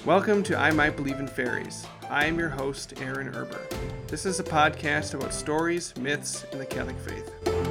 Welcome to I Might Believe in Fairies. I am your host, Aaron Erber. This is a podcast about stories, myths, and the Catholic faith.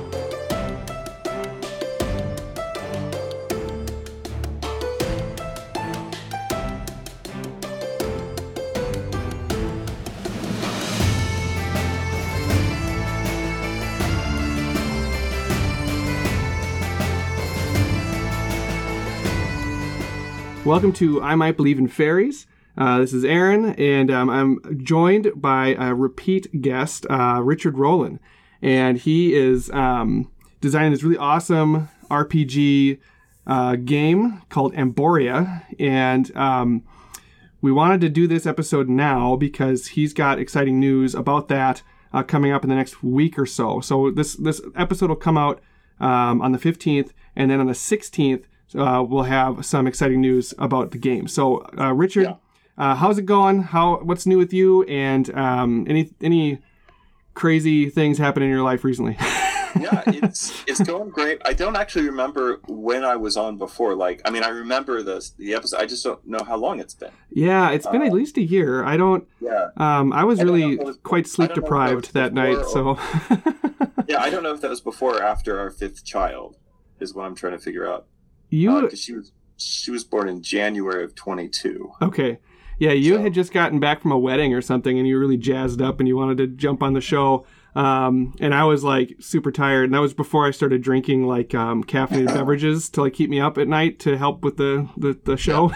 Welcome to I Might Believe in Fairies. This is Aaron, and I'm joined by a repeat guest, Richard Rowland. And he is designing this really awesome RPG game called Emboria. And we wanted to do this episode now because he's got exciting news about that coming up in the next week or so. So this episode will come out on the 15th, and then on the 16th, we'll have some exciting news about the game. So, Richard, how's it going? What's new with you? And any crazy things happen in your life recently? Yeah, it's going great. I don't actually remember when I was on before. I remember the episode. I just don't know how long it's been. Yeah, it's been at least a year. I don't. Yeah. I was really quite sleep deprived that night. So. Yeah, I don't know if that was before or after our fifth child. Is what I'm trying to figure out. Because she was born in January of 22. Okay. Yeah, you had just gotten back from a wedding or something, and you were really jazzed up, and you wanted to jump on the show. And I was super tired, and that was before I started drinking caffeinated beverages to keep me up at night to help with the show.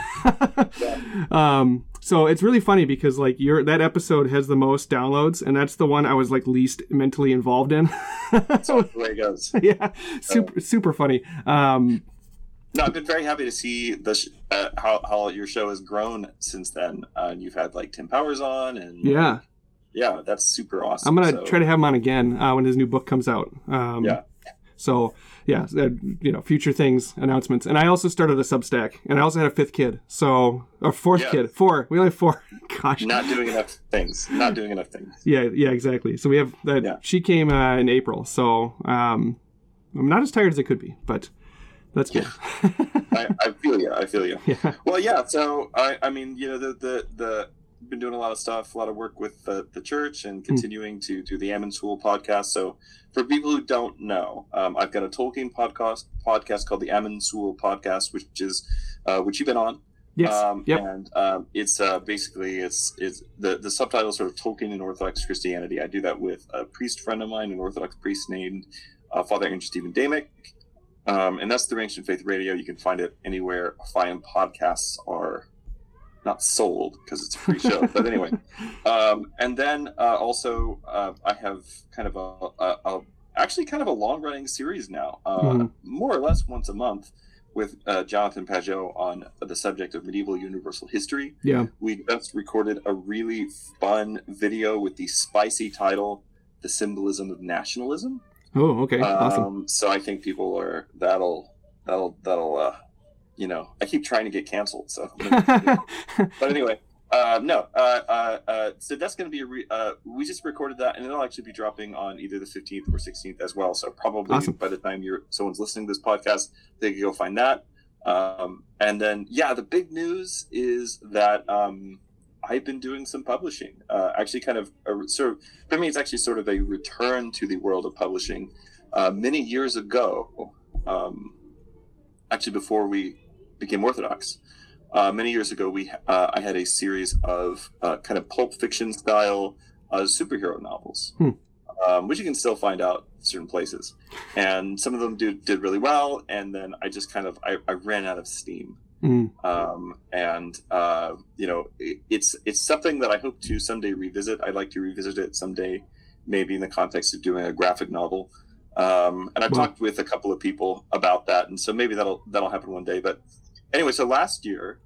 Yeah. So it's really funny because that episode has the most downloads, and that's the one I was least mentally involved in. That's the way it goes. Yeah, super funny. No, I've been very happy to see how your show has grown since then. You've had Tim Powers on, and yeah, that's super awesome. I'm gonna try to have him on again when his new book comes out. So yeah, future things, announcements, and I also started a Substack, and I also had a fifth kid, kid, 4. We only have 4. Gosh, not doing enough things. Yeah, exactly. So we have that. Yeah. She came in April, so I'm not as tired as I could be, but. That's good. I feel you. Yeah. Well, yeah. So the been doing a lot of stuff, a lot of work with the church, and continuing to do the Ammon School podcast. So for people who don't know, I've got a Tolkien podcast called the Ammon School podcast, which you've been on. Yes. Yep. And it's basically the subtitle is sort of Tolkien and Orthodox Christianity. I do that with a priest friend of mine, an Orthodox priest named Father Andrew Stephen Damick. And that's through Ancient Faith Radio. You can find it anywhere fine podcasts are not sold because it's a free show. But anyway, and then also I have kind of a long running series now, more or less once a month, with Jonathan Pageau on the subject of medieval universal history. Yeah, we just recorded a really fun video with the spicy title, "The Symbolism of Nationalism." Oh, okay. Awesome. So I think people are that'll I keep trying to get canceled. So, but anyway, so that's going to be we just recorded that, and it'll actually be dropping on either the 15th or 16th as well. So probably by the time someone's listening to this podcast, they can go find that. And then the big news is that I've been doing some publishing. Actually, kind of for me, it's actually sort of a return to the world of publishing. Many years ago, actually before we became Orthodox, many years ago, I had a series of kind of pulp fiction style superhero novels, which you can still find out certain places, and some of them did really well. And then I just I ran out of steam. It's something that I hope to someday revisit. I'd like to revisit it someday, maybe in the context of doing a graphic novel. And I've talked with a couple of people about that, and so maybe that'll happen one day. But anyway, so last year,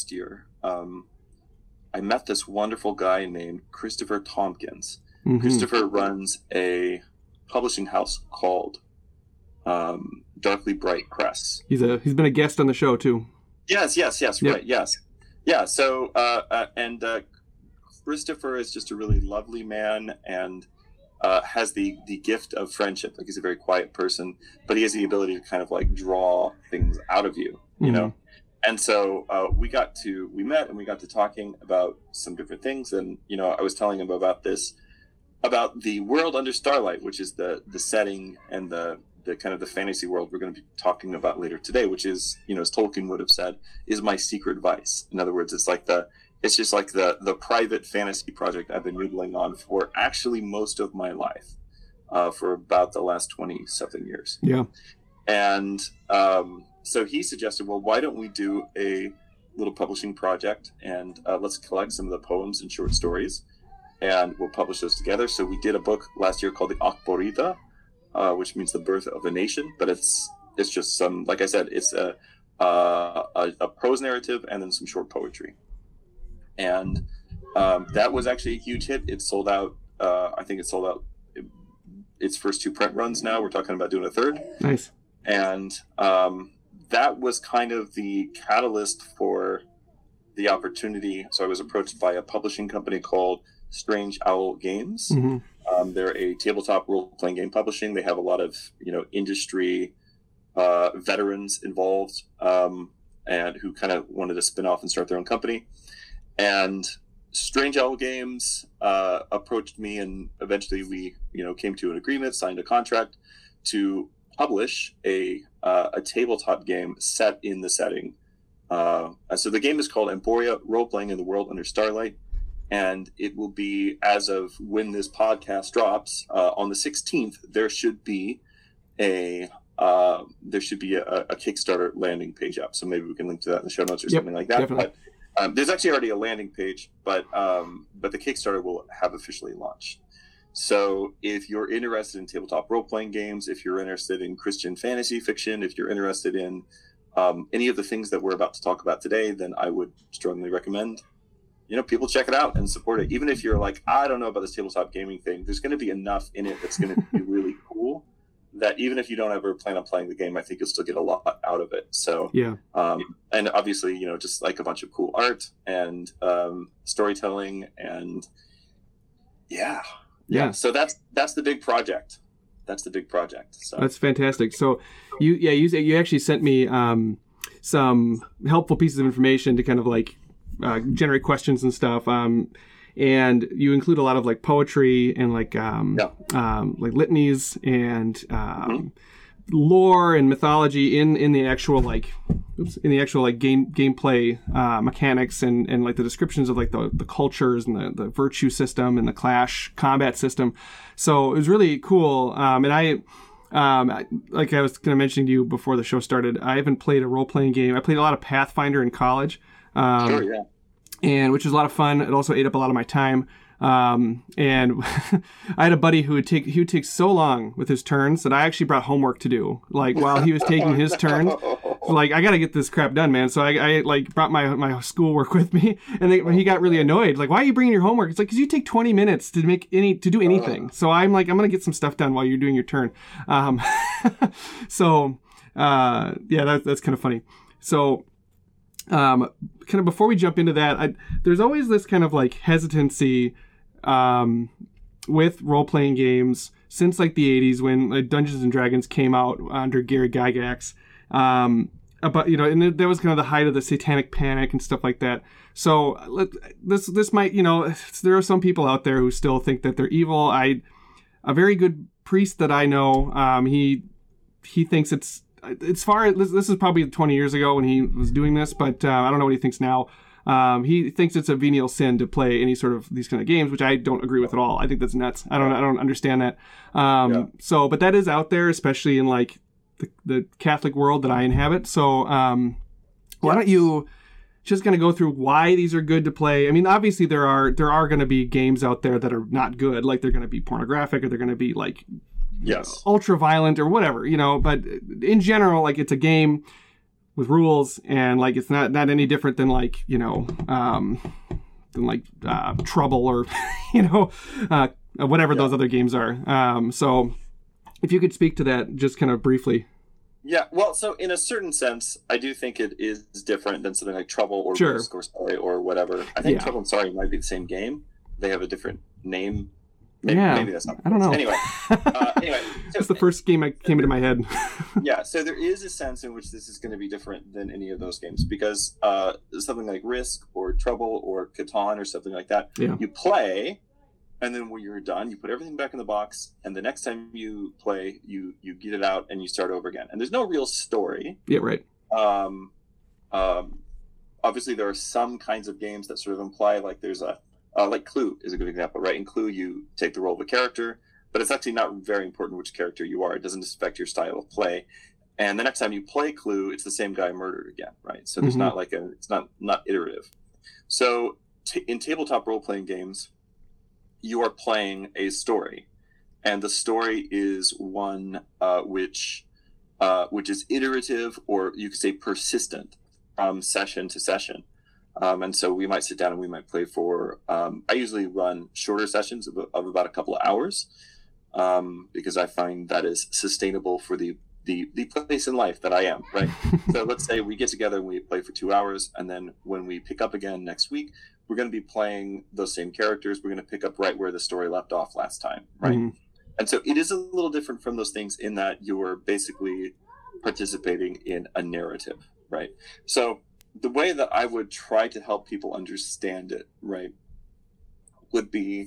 I met this wonderful guy named Christopher Tompkins. Mm-hmm. Christopher runs a publishing house called Darkly Bright Press. He's been a guest on the show too. Yes, yep. Right, yes. Yeah, so, Christopher is just a really lovely man, and has the gift of friendship. He's a very quiet person, but he has the ability to kind of draw things out of you, you know? And so we met and we got to talking about some different things. And, I was telling him about the world under starlight, which is the setting and the kind of the fantasy world we're going to be talking about later today, which is, as Tolkien would have said, is my secret vice. In other words, it's just like the private fantasy project I've been noodling on for actually most of my life, for about the last 20 something years. Yeah. And, so he suggested, well, why don't we do a little publishing project and let's collect some of the poems and short stories and we'll publish those together. So we did a book last year called the Akborita, which means the birth of a nation, but it's just some, like I said, it's a prose narrative and then some short poetry. And that was actually a huge hit. It sold out. I think it sold out its first 2 print runs. Now we're talking about doing a third. Nice. And that was kind of the catalyst for the opportunity. So I was approached by a publishing company called Strange Owl Games. Mm-hmm. They're a tabletop role-playing game publishing. They have a lot of industry veterans involved, and who kind of wanted to spin off and start their own company. And Strange Owl Games approached me, and eventually we came to an agreement, signed a contract to publish a tabletop game set in the setting. So the game is called Emporia, Role-Playing in the World Under Starlight, and it will be, as of when this podcast drops, on the 16th, there should be a Kickstarter landing page up. So maybe we can link to that in the show notes or something like that. Definitely. But there's actually already a landing page, but the Kickstarter will have officially launched. So if you're interested in tabletop role-playing games, if you're interested in Christian fantasy fiction, if you're interested in any of the things that we're about to talk about today, then I would strongly recommend, people check it out and support it. Even if you're like, I don't know about this tabletop gaming thing, there's going to be enough in it that's going to be really cool that even if you don't ever plan on playing the game, I think you'll still get a lot out of it. So, yeah. And obviously, just like a bunch of cool art and storytelling and yeah. So that's the big project. So that's fantastic. So you actually sent me some helpful pieces of information to kind of like generate questions and stuff. And you include a lot of like poetry and like litanies and lore and mythology in the actual gameplay mechanics and like the descriptions of like the cultures and the virtue system and the clash combat system. So it was really cool. And I like I was kind of mentioning to you before the show started, I haven't played a role-playing game. I played a lot of Pathfinder in college. Sure, yeah. And which was a lot of fun. It also ate up a lot of my time. And I had a buddy who would take so long with his turns that I actually brought homework to do. Like while he was taking his turns, like I got to get this crap done, man. So I like brought my schoolwork with me, and he got really annoyed. Like, why are you bringing your homework? It's like, 'cause you take 20 minutes to do anything. So I'm like, I'm gonna get some stuff done while you're doing your turn. So that's kind of funny. So. Kind of before we jump into that, there's always this kind of like hesitancy with role-playing games since like the 80s when like Dungeons and Dragons came out under Gary Gygax. About and that was kind of the height of the Satanic Panic and stuff like that. So this might there are some people out there who still think that they're evil. A very good priest that I know, he thinks it's far. This is probably 20 years ago when he was doing this, but I don't know what he thinks now. He thinks it's a venial sin to play any sort of these kind of games, which I don't agree with at all. I think that's nuts. I don't understand that. So, but that is out there, especially in like the Catholic world that I inhabit. So, why don't you just kind of go through why these are good to play? I mean, obviously there are going to be games out there that are not good, like they're going to be pornographic or they're going to be like ultra violent or whatever, but in general, like it's a game with rules and like it's not any different than like Trouble or whatever those other games are. So if you could speak to that just kind of briefly. Yeah, well, so in a certain sense, I do think it is different than something like Trouble or Risk or Sorry or whatever. I think Trouble and Sorry might be the same game. They have a different name Maybe that's not. I don't know. Anyway, that's the first game that came into my head. Yeah, so there is a sense in which this is going to be different than any of those games because something like Risk or Trouble or Catan or something like that, you play, and then when you're done, you put everything back in the box, and the next time you play, you get it out and you start over again. And there's no real story. Yeah, right. Obviously, there are some kinds of games that sort of imply like there's a like Clue is a good example, right? In Clue, you take the role of a character, but it's actually not very important which character you are. It doesn't affect your style of play. And the next time you play Clue, it's the same guy murdered again, right? So there's not like it's not iterative. So in tabletop role-playing games, you are playing a story, and the story is one which is iterative, or you could say persistent from session to session. And so we might sit down and we might play for, I usually run shorter sessions of about a couple of hours, because I find that is sustainable for the place in life that I am, right? So let's say we get together and we play for 2 hours, and then when we pick up again next week, we're going to be playing those same characters. We're going to pick up right where the story left off last time, right? And so it is a little different from those things in that you're basically participating in a narrative, right? So the way that I would try to help people understand it, right, would be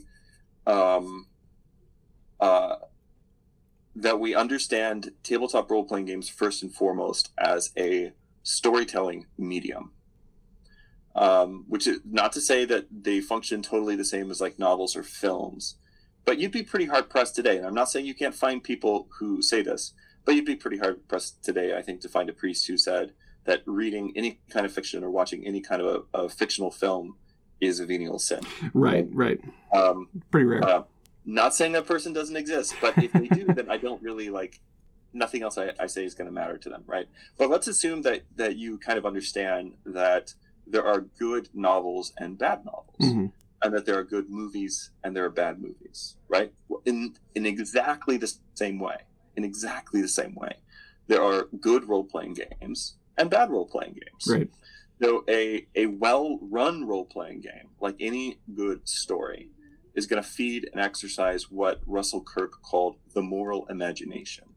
that we understand tabletop role-playing games first and foremost as a storytelling medium, which is not to say that they function totally the same as like novels or films, but you'd be pretty hard-pressed today, and I'm not saying you can't find people who say this, but you'd be pretty hard-pressed today, I think, to find a priest who said that reading any kind of fiction or watching any kind of a fictional film is a venial sin. Right. Pretty rare. Not saying that person doesn't exist, but if they do, then I don't really nothing else I say is going to matter to them, right? But let's assume that you kind of understand that there are good novels and bad novels, and that there are good movies and there are bad movies, right? In exactly the same way. There are good role-playing games and bad role-playing games. Right. So a well-run role-playing game, like any good story, is going to feed and exercise what Russell Kirk called the moral imagination.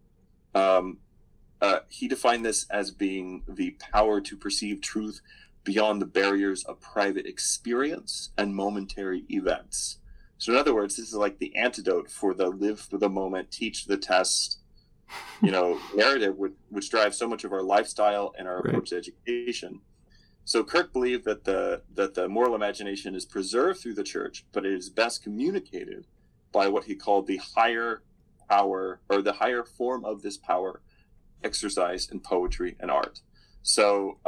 He defined this as being the power to perceive truth beyond the barriers of private experience and momentary events. So in other words, this is like the antidote for the live for the moment, teach the test, narrative, which drives so much of our lifestyle and our approach to education. So Kirk believed that the moral imagination is preserved through the church, but it is best communicated by what he called the higher power, or the higher form of this power, exercised in poetry and art. So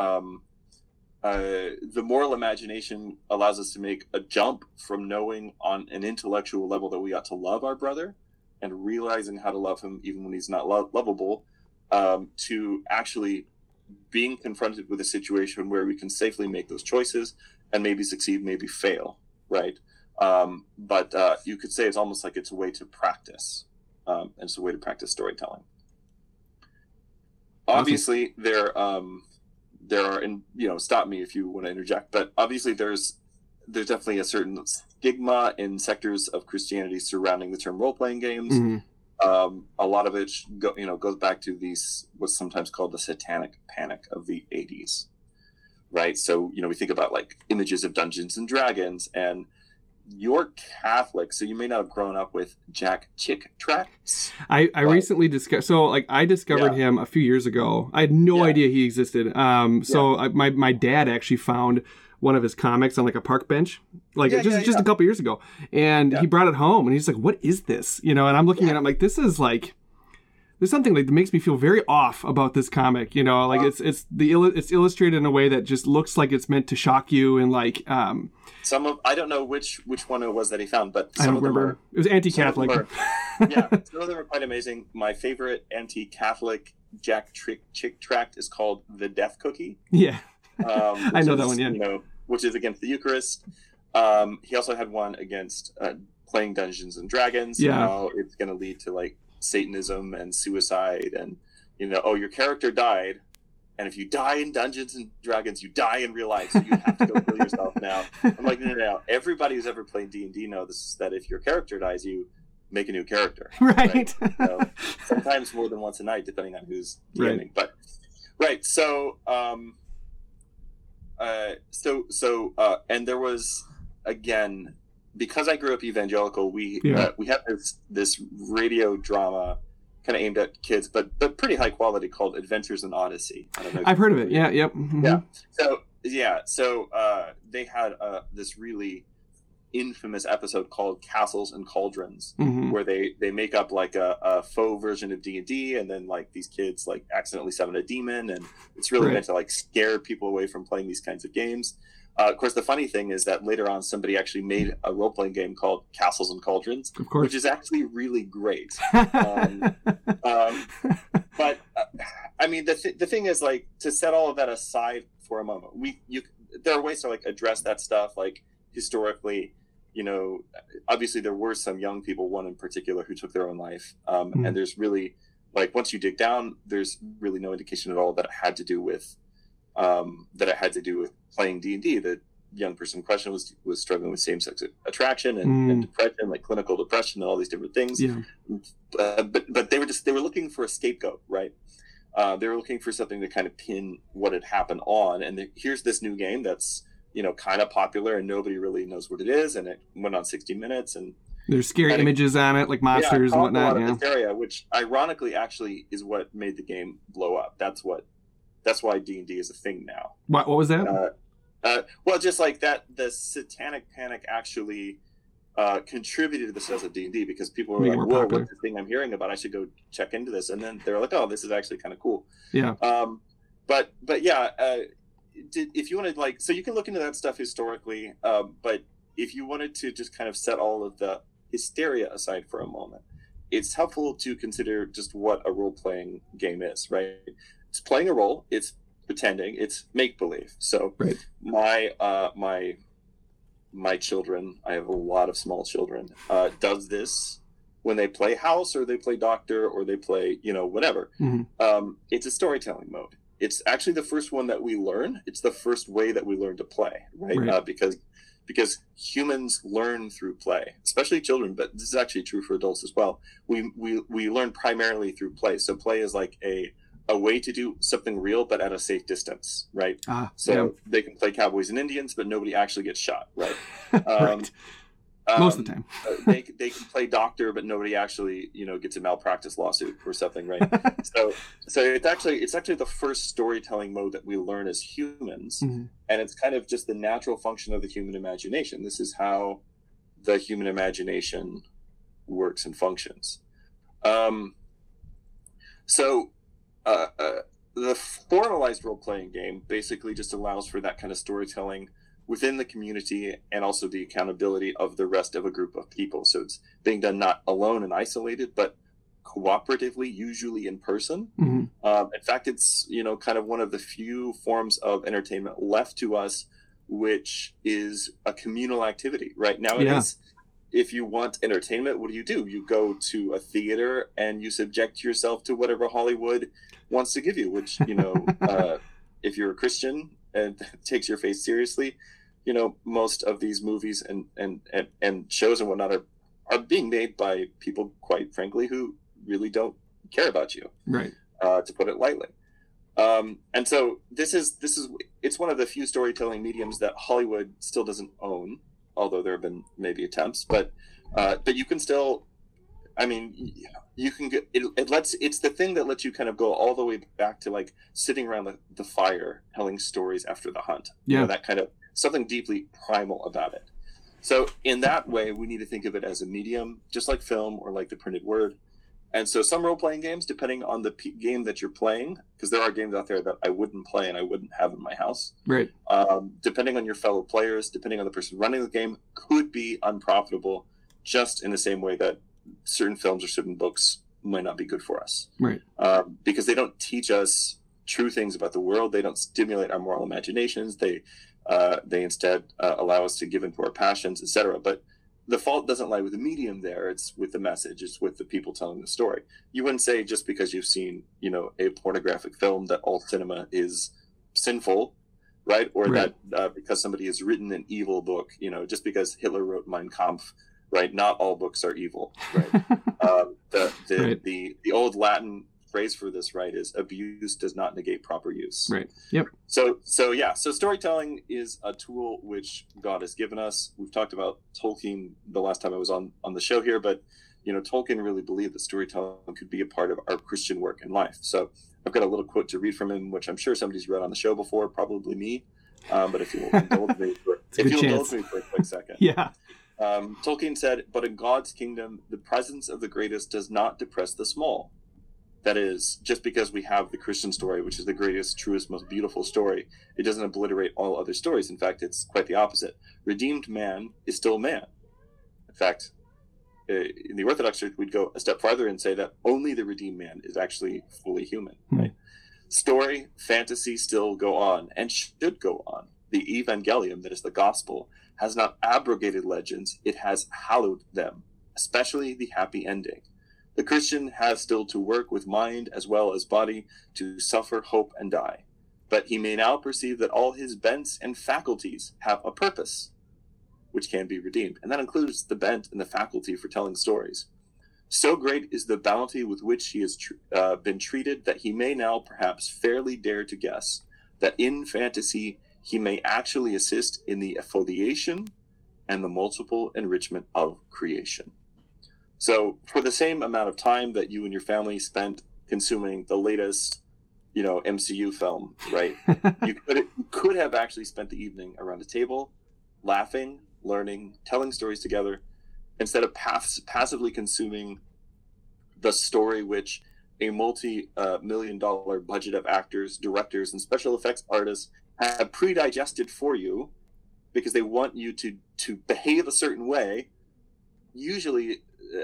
the moral imagination allows us to make a jump from knowing on an intellectual level that we ought to love our brother and realizing how to love him even when he's not lovable, to actually being confronted with a situation where we can safely make those choices and maybe succeed, maybe fail, right? But you could say it's almost like it's a way to practice, and it's a way to practice storytelling. Obviously, there are, and stop me if you want to interject, but obviously there's definitely a certain stigma in sectors of Christianity surrounding the term role-playing games. A lot of it goes back to what's sometimes called the satanic panic of the 80s, right? So we think about like images of Dungeons and Dragons, and you're Catholic, so you may not have grown up with Jack Chick tracts. I recently discovered, I discovered him a few years ago. I had no idea he existed. My dad actually found one of his comics on like a park bench, just a couple years ago, and he brought it home, and he's like, "What is this?" And I'm looking at it, I'm like, "This is like, there's something that makes me feel very off about this comic." It's illustrated in a way that just looks like it's meant to shock you, and like I don't know which one it was that he found, but I don't remember. It was anti-Catholic. Some of them are quite amazing. My favorite anti-Catholic Jack Chick tract is called "The Death Cookie." Yeah. I know that one, yeah. Which is against the Eucharist. He also had one against playing Dungeons and Dragons. Yeah. How it's going to lead to like Satanism and suicide, and your character died, and if you die in Dungeons and Dragons, you die in real life, so you have to go kill yourself now. I'm like, no. Everybody who's ever played D&D knows that if your character dies, you make a new character. Right. So, sometimes more than once a night, depending on who's DMing. Right. But right. So and there was, again, because I grew up evangelical, we have this radio drama kind of aimed at kids, but pretty high quality, called Adventures in Odyssey. I don't know. I've heard of it. Yeah. Yep. Mm-hmm. Yeah. So they had this really infamous episode called Castles and Cauldrons, mm-hmm. where they make up like a faux version of D&D, and then like these kids like accidentally summon a demon, and it's really meant to like scare people away from playing these kinds of games. Of course, the funny thing is that later on, somebody actually made a role-playing game called Castles and Cauldrons, which is actually really great. But I mean, the thing is, like, to set all of that aside for a moment, there are ways to like address that stuff, like historically. You know, obviously there were some young people, one in particular, who took their own life, and there's really, like, once you dig down, there's really no indication at all that it had to do with playing D&D. The young person in question was struggling with same-sex attraction and depression, like clinical depression, and all these different things. Yeah. But they were looking for a scapegoat, right? They were looking for something to kind of pin what had happened on. And here's this new game that's, you know, kind of popular, and nobody really knows what it is. And it went on 60 Minutes, and there's scary images on it, like monsters and whatnot. A lot of hysteria, which ironically actually is what made the game blow up. That's why D&D is a thing now. What was that? Well, just like that, the Satanic Panic actually contributed to the success of D&D, because people were like, "Whoa, what's this thing I'm hearing about? I should go check into this." And then they're like, "Oh, this is actually kind of cool." Yeah. But yeah, if you want to, like, so you can look into that stuff historically. But if you wanted to just kind of set all of the hysteria aside for a moment, it's helpful to consider just what a role-playing game is, right? It's playing a role. It's pretending. It's make-believe. So my children, I have a lot of small children, does this when they play house, or they play doctor, or they play, you know, whatever. Mm-hmm. It's a storytelling mode. It's actually the first one that we learn. It's the first way that we learn to play, right? Because humans learn through play, especially children, but this is actually true for adults as well. We learn primarily through play. So play is like a way to do something real, but at a safe distance, right? They can play cowboys and Indians, but nobody actually gets shot, right? Right. Most of the time. they can play doctor, but nobody actually, you know, gets a malpractice lawsuit or something, right? So it's actually the first storytelling mode that we learn as humans, mm-hmm. and it's kind of just the natural function of the human imagination. This is how the human imagination works and functions. The formalized role-playing game basically just allows for that kind of storytelling within the community, and also the accountability of the rest of a group of people. So it's being done not alone and isolated, but cooperatively, usually in person. Mm-hmm. In fact, it's, you know, kind of one of the few forms of entertainment left to us, which is a communal activity. Right nowadays, if you want entertainment, what do? You go to a theater and you subject yourself to whatever Hollywood wants to give you, which, you know, if you're a Christian and takes your faith seriously, you know, most of these movies and shows and whatnot are being made by people, quite frankly, who really don't care about you, right? To put it lightly. And so it's one of the few storytelling mediums that Hollywood still doesn't own, although there have been maybe attempts, but you can still, I mean, you can get it's the thing that lets you kind of go all the way back to like sitting around the fire telling stories after the hunt. Yeah. You know, that kind of something deeply primal about it. So in that way, we need to think of it as a medium, just like film or like the printed word. And so some role-playing games, depending on the game that you're playing, because there are games out there that I wouldn't play and I wouldn't have in my house. Right. Depending on your fellow players, depending on the person running the game, could be unprofitable, just in the same way that certain films or certain books might not be good for us. Right. Because they don't teach us true things about the world. They don't stimulate our moral imaginations. They instead allow us to give into our passions, etc. But the fault doesn't lie with the medium there. It's with the message. It's with the people telling the story. You wouldn't say just because you've seen, a pornographic film that all cinema is sinful, right? Or Right. that because somebody has written an evil book, just because Hitler wrote Mein Kampf, right? Not all books are evil, right? Right. The old Latin phrase for this, right, is abuse does not negate proper use. Right. Yep. So storytelling is a tool which God has given us. We've talked about Tolkien the last time I was on the show here, but Tolkien really believed that storytelling could be a part of our Christian work in life. So I've got a little quote to read from him, which I'm sure somebody's read on the show before, probably me. But if you'll indulge me for a quick second. Yeah. Tolkien said, "But in God's kingdom, the presence of the greatest does not depress the small." That is, just because we have the Christian story, which is the greatest, truest, most beautiful story, it doesn't obliterate all other stories. In fact, it's quite the opposite. Redeemed man is still man. In fact, in the Orthodox Church, we'd go a step farther and say that only the redeemed man is actually fully human. Right? Story, fantasy still go on and should go on. The Evangelium, that is the gospel, has not abrogated legends, it has hallowed them, especially the happy ending. The Christian has still to work with mind as well as body, to suffer, hope, and die. But he may now perceive that all his bents and faculties have a purpose, which can be redeemed. And that includes the bent and the faculty for telling stories. So great is the bounty with which he has been treated that he may now perhaps fairly dare to guess that in fantasy he may actually assist in the effoliation and the multiple enrichment of creation. So for the same amount of time that you and your family spent consuming the latest, MCU film, right? you could have actually spent the evening around a table, laughing, learning, telling stories together, instead of passively consuming the story which a multi-million-dollar budget of actors, directors, and special effects artists have pre-digested for you because they want you to behave a certain way, usually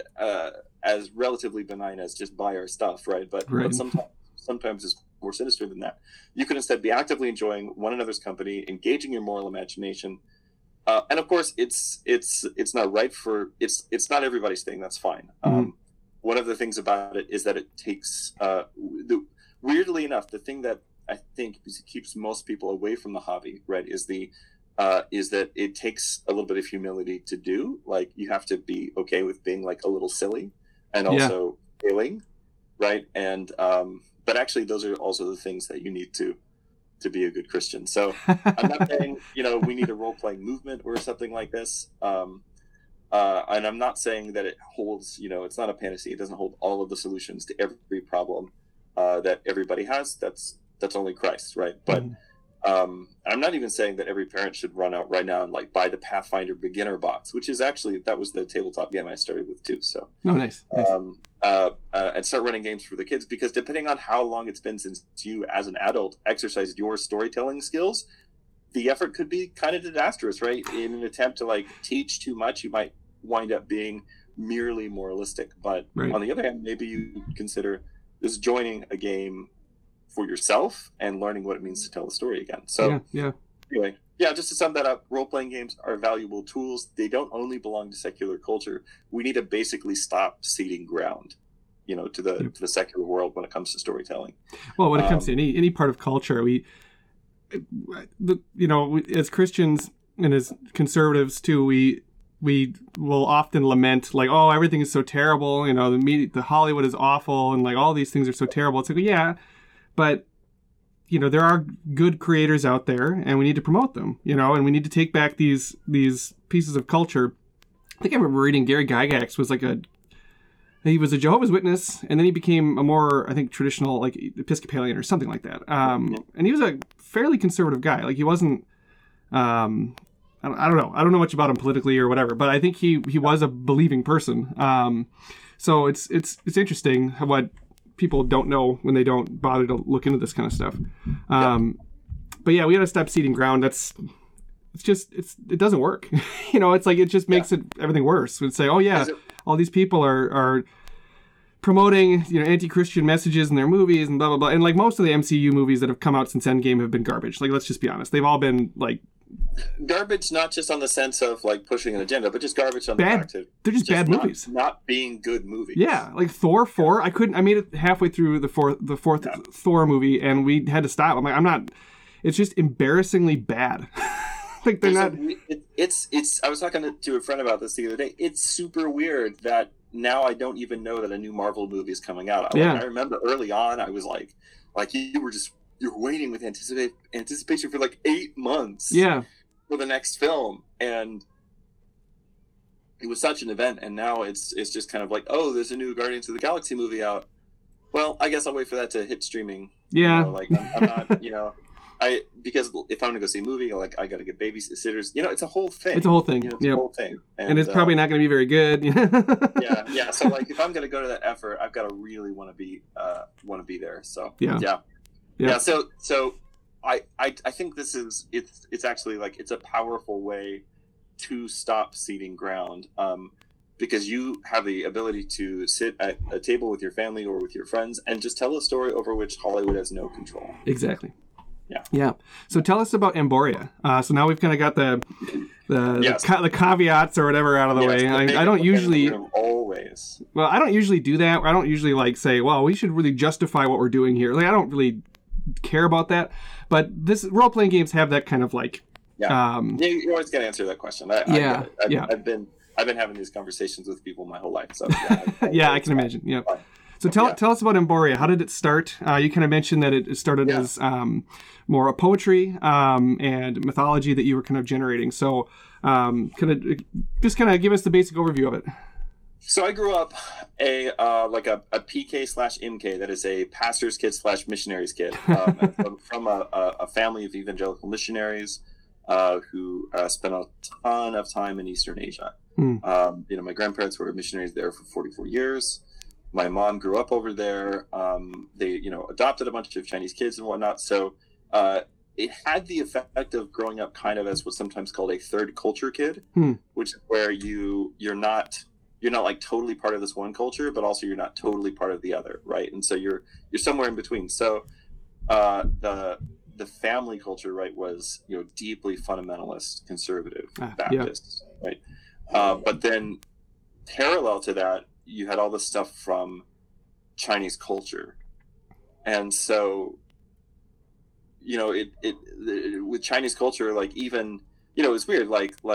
as relatively benign as just buy our stuff, right? But sometimes it's more sinister than that. You can instead be actively enjoying one another's company, engaging your moral imagination, and of course, it's not right for it's not everybody's thing. That's fine. One of the things about it is that it takes weirdly enough, the thing that I think keeps most people away from the hobby, right, is that it takes a little bit of humility to do. Like, you have to be okay with being like a little silly and also failing, right? And but actually, those are also the things that you need to be a good Christian. So I'm not saying we need a role-playing movement or something like this. And I'm not saying that it holds, it's not a panacea. It doesn't hold all of the solutions to every problem that everybody has. That's only Christ, right? But I'm not even saying that every parent should run out right now and like buy the Pathfinder beginner box, which is actually, that was the tabletop game I started with too. So nice. And start running games for the kids, because depending on how long it's been since you as an adult exercised your storytelling skills, the effort could be kind of disastrous, right? In an attempt to like teach too much, you might wind up being merely moralistic. But on the other hand, maybe you consider just joining a game for yourself and learning what it means to tell the story again. So anyway, just to sum that up, role-playing games are valuable tools. They don't only belong to secular culture. We need to basically stop ceding ground, to the secular world when it comes to storytelling. Well, when it comes to any part of culture, we as Christians and as conservatives too, we will often lament like, oh, everything is so terrible. The Hollywood is awful, and like all these things are so terrible. It's like, but there are good creators out there, and we need to promote them. And we need to take back these pieces of culture. I think I remember reading Gary Gygax he was a Jehovah's Witness, and then he became a more, I think, traditional, like Episcopalian or something like that. And he was a fairly conservative guy. Like, he wasn't, I don't know. I don't know much about him politically or whatever, but I think he was a believing person. So it's interesting what people don't know when they don't bother to look into this kind of stuff. But we got to stop ceding ground. It doesn't work. It's like, it just makes everything worse. We'd say, all these people are promoting, anti-Christian messages in their movies and blah, blah, blah. And like most of the MCU movies that have come out since Endgame have been garbage. Like, let's just be honest. They've all been like Garbage, not just on the sense of like pushing an agenda, but just garbage on the fact of they're just bad movies, not being good movies. Yeah, like Thor 4. I made it halfway through the fourth Thor movie, and we had to stop. I'm like, I'm not. It's just embarrassingly bad. Like they're not. It's. I was talking to a friend about this the other day. It's super weird that now I don't even know that a new Marvel movie is coming out. I remember early on, I was like you're waiting with anticipation for like 8 months. Yeah. For the next film, and it was such an event, and now it's just kind of like, oh, there's a new Guardians of the Galaxy movie out. Well, I guess I'll wait for that to hit streaming. Yeah, like I'm not, because if I'm gonna go see a movie, like I got to get babysitters. It's a whole thing. It's a whole thing. It's a whole thing, and it's probably not going to be very good. yeah. So like, if I'm gonna go to that effort, I've got to really want to be there. So yeah. So. I think this is it's actually like it's a powerful way to stop ceding ground, because you have the ability to sit at a table with your family or with your friends and just tell a story over which Hollywood has no control. Exactly. Yeah. So tell us about Emboria. So now we've kind of got the caveats or whatever out of the way. I don't usually always. Well, I don't usually do that. I don't usually like say, well, we should really justify what we're doing here. Like I don't really care about that, but this role-playing games have that kind of like you always got to answer that question. I've been having these conversations with people my whole life, so I can imagine. Yeah. So tell us about Emboria. How did it start? You kind of mentioned that it started as more a poetry and mythology that you were kind of generating. So kind of give us the basic overview of it. So I grew up a PK/MK, that is a pastor's kid / missionary's kid, from a family of evangelical missionaries who spent a ton of time in Eastern Asia. My grandparents were missionaries there for 44 years. My mom grew up over there. They adopted a bunch of Chinese kids and whatnot. So it had the effect of growing up kind of as what's sometimes called a third culture kid, which is where you're not like totally part of this one culture, but also you're not totally part of the other, right? And so you're somewhere in between. So the family culture, right, was deeply fundamentalist, conservative Baptist, right? But then parallel to that, you had all this stuff from Chinese culture, and so with Chinese culture, like even it's weird,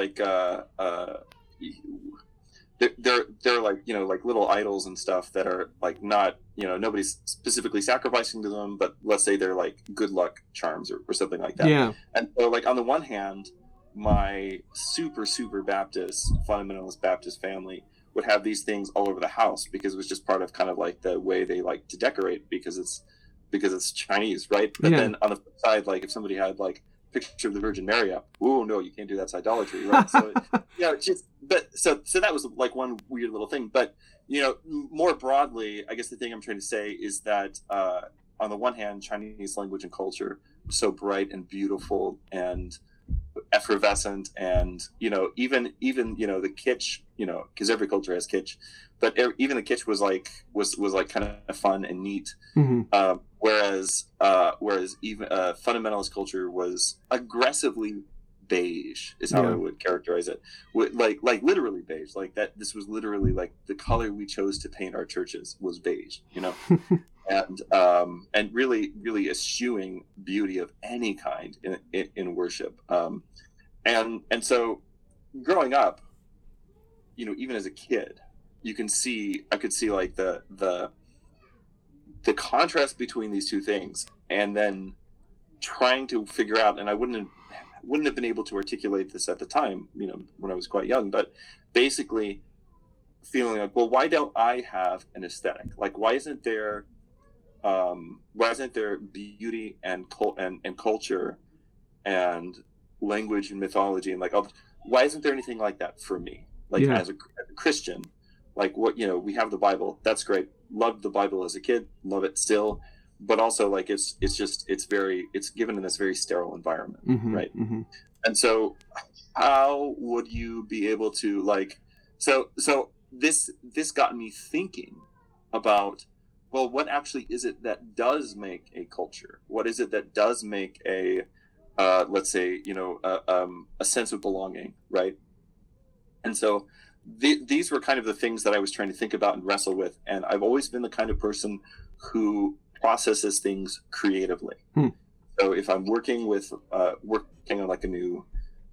they're like like little idols and stuff that are like not nobody's specifically sacrificing to them, but let's say they're like good luck charms or something like that. Yeah. And so like on the one hand, my super Baptist fundamentalist Baptist family would have these things all over the house because it was just part of kind of like the way they like to decorate because it's Chinese, right? But then on the flip side, like if somebody had like picture of the Virgin Mary up, oh no, you can't do that, it's idolatry, right? So so that was like one weird little thing. But more broadly, I guess the thing I'm trying to say is that on the one hand, Chinese language and culture was so bright and beautiful and effervescent, and even the kitsch, because every culture has kitsch, but even the kitsch was like kind of fun and neat. Whereas even fundamentalist culture was aggressively beige, is how I would characterize it. Like literally beige. Like that. This was literally like the color we chose to paint our churches was beige. And really eschewing beauty of any kind in worship. And so growing up, even as a kid, I could see like the contrast between these two things, and then trying to figure out, and I wouldn't have been able to articulate this at the time, when I was quite young, but basically feeling like, well, why don't I have an aesthetic? Like, why isn't there beauty and culture and language and mythology and like, why isn't there anything like that for me? Like as a Christian, like what, we have the Bible. That's great. Loved the Bible as a kid. Love it still. But also like, it's given in this very sterile environment. Right. And so how would you be able to like, so this got me thinking about, well, what actually is it that does make a culture? What is it that does make a let's say, a sense of belonging, right? And so these were kind of the things that I was trying to think about and wrestle with. And I've always been the kind of person who processes things creatively. So if I'm working on like a new,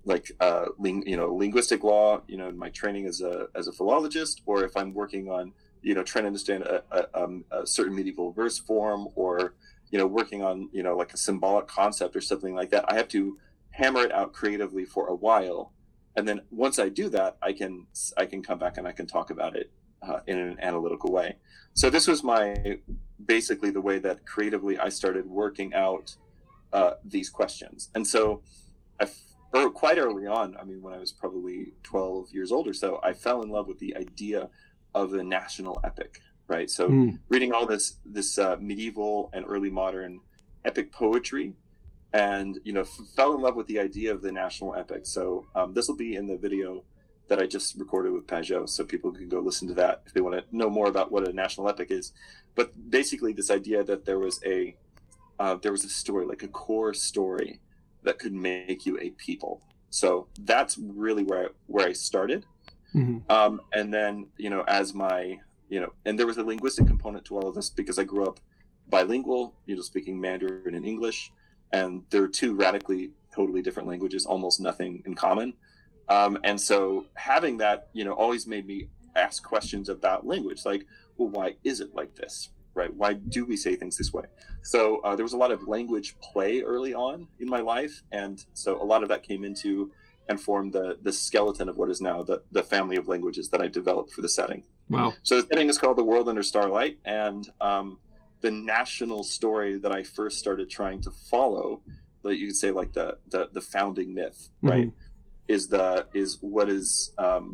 linguistic law, in my training as a philologist, or if I'm working on, trying to understand a certain medieval verse form, or, working on, like a symbolic concept or something like that, I have to hammer it out creatively for a while. And then once I do that, I can come back and I can talk about it in an analytical way. So this was basically the way that creatively I started working out these questions. And so quite early on, when I was probably 12 years old or so, I fell in love with the idea of the national epic, right? So reading all this medieval and early modern epic poetry, and fell in love with the idea of the national epic. So this will be in the video that I just recorded with Pajot, so people can go listen to that if they want to know more about what a national epic is. But basically, this idea that there was a story, like a core story, that could make you a people. So that's really where I started. And then as my and there was a linguistic component to all of this, because I grew up bilingual, speaking Mandarin and English. And they're two radically, totally different languages, almost nothing in common. And so having that, always made me ask questions about language, like, well, why is it like this, right? Why do we say things this way? So there was a lot of language play early on in my life. And so a lot of that came into and formed the skeleton of what is now the family of languages that I developed for the setting. Wow. So the setting is called The World Under Starlight. And the national story that I first started trying to follow, that you could say like the founding myth, right, is what is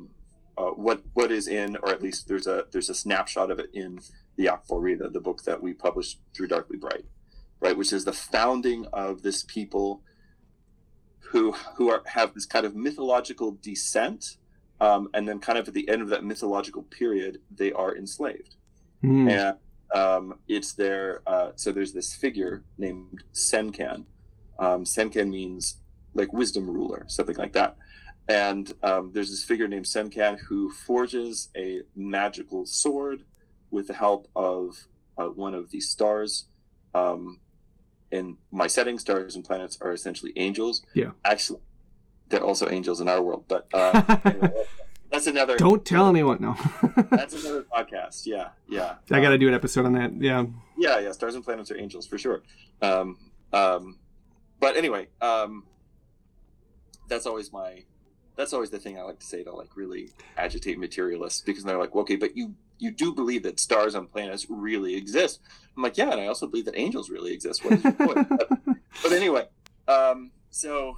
in, or at least there's a snapshot of it in the Akbarida, the book that we published through Darkly Bright, right, which is the founding of this people who have this kind of mythological descent, and then kind of at the end of that mythological period, they are enslaved. And it's their so there's this figure named Senkan. Senkan means like wisdom ruler, something like that. And there's this figure named Senkan who forges a magical sword with the help of one of these stars. In my setting, stars and planets are essentially angels. Yeah. Actually, they're also angels in our world, but anyway, that's another. Don't tell anyone. No. That's another podcast. Yeah. I got to do an episode on that. Yeah. Yeah. Stars and planets are angels for sure. But anyway, that's always the thing I like to say to like really agitate materialists, because they're like, well, okay, but you do believe that stars and planets really exist. I'm like, yeah, and I also believe that angels really exist. What is your point? But anyway, so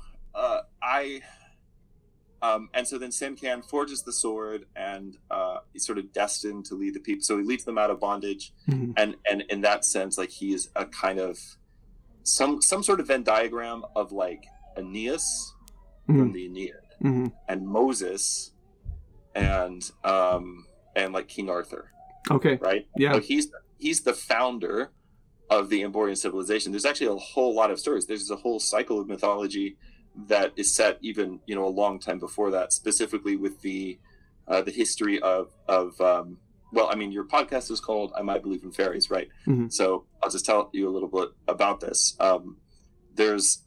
then Senkan forges the sword, and he's sort of destined to lead the people. So he leads them out of bondage, and in that sense, like he is a kind of some sort of Venn diagram of like Aeneas from the Aeneid, and Moses, and like King Arthur. Okay. Right. Yeah. So he's the founder of the Amborian civilization. There's actually a whole lot of stories. There's a whole cycle of mythology that is set even a long time before that, specifically with the history of well, I mean, your podcast is called I Might Believe in Fairies, right? So I'll just tell you a little bit about this. There's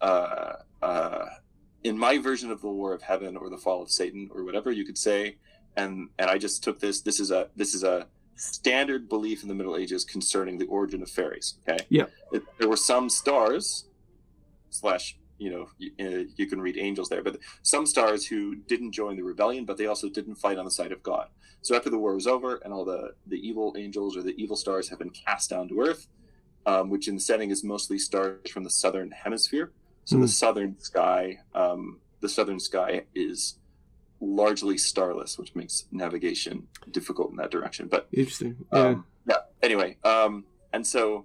in my version of the War of Heaven, or the Fall of Satan, or whatever you could say, and I just took this is a standard belief in the Middle Ages concerning the origin of fairies. Okay. Yeah. There were some stars / you can read angels there, but some stars who didn't join the rebellion, but they also didn't fight on the side of God. So after the war was over and all the evil angels or the evil stars have been cast down to earth, which in the setting is mostly stars from the southern hemisphere. So the southern sky is largely starless, which makes navigation difficult in that direction. But interesting. Yeah. Anyway, and so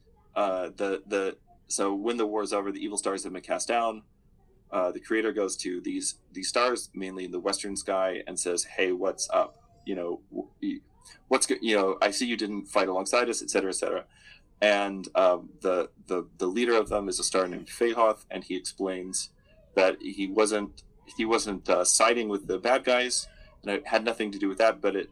so when the war is over, the evil stars have been cast down. The creator goes to these stars, mainly in the western sky, and says, "Hey, what's up? What's good? I see you didn't fight alongside us, etc., etc." and the leader of them is a star named Fehoth, and he explains that he wasn't siding with the bad guys, and it had nothing to do with that. But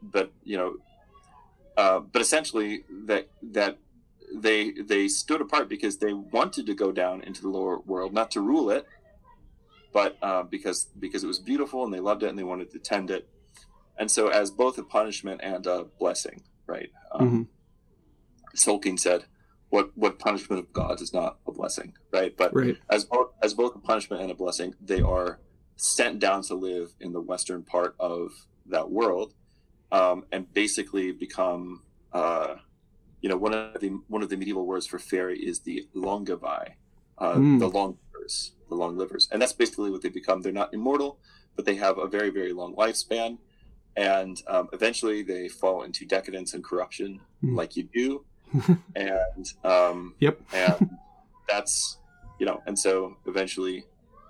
essentially that they stood apart because they wanted to go down into the lower world, not to rule it, but because it was beautiful and they loved it and they wanted to tend it, and so as both a punishment and a blessing, right? Tolkien said, "What punishment of gods is not a blessing," right? But right. as both a punishment and a blessing, they are sent down to live in the western part of that world, and basically become, one of the medieval words for fairy is the Longavi, the long livers, and that's basically what they become. They're not immortal, but they have a very, very long lifespan, and eventually they fall into decadence and corruption, like you do. And yep. And that's, and so eventually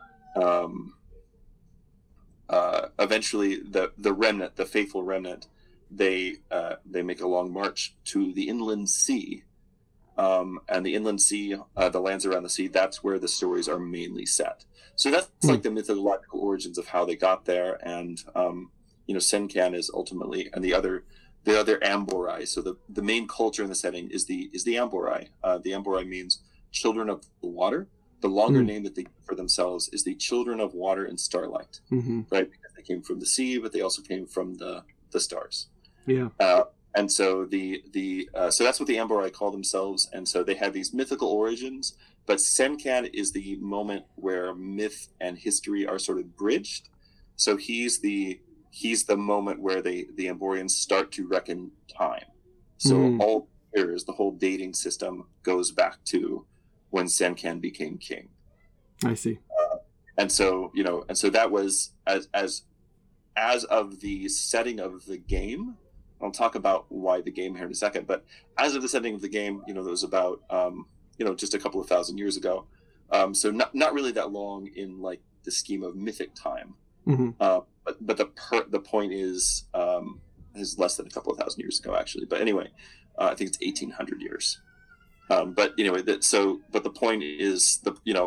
the remnant, the faithful remnant, they make a long march to the inland sea, and the inland sea, the lands around the sea, that's where the stories are mainly set. So that's like the mythological origins of how they got there. And Senkan is ultimately, and the other Amborai. So the main culture in the setting is the Amborai. The Amborai means children of the water. The longer name that they give for themselves is the children of water and starlight, right? Because they came from the sea, but they also came from the stars. Yeah. And so so that's what the Amborai call themselves. And so they have these mythical origins, but Senkan is the moment where myth and history are sort of bridged. So he's the moment where the Amborians start to reckon time. So all years, the whole dating system goes back to when Senkan became king. I see. And so that was as of the setting of the game. I'll talk about why the game here in a second, but as of the setting of the game, that was about just a couple of thousand years ago. So not really that long in like the scheme of mythic time. But the point is less than a couple of thousand years ago, actually. But anyway, I think it's 1800 years. But anyway, but the point is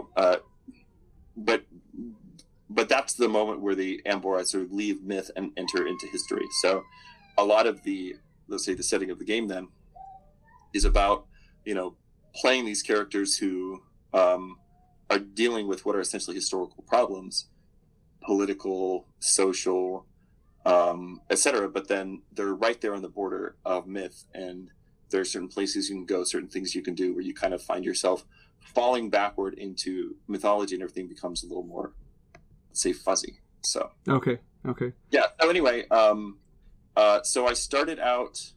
but that's the moment where the Amborai sort of leave myth and enter into history. So a lot of let's say the setting of the game then is about playing these characters who are dealing with what are essentially historical problems, political, social, etc. But then they're right there on the border of myth, and there are certain places you can go, certain things you can do, where you kind of find yourself falling backward into mythology, and everything becomes a little more, let's say, fuzzy. So okay, yeah. So anyway, so I started out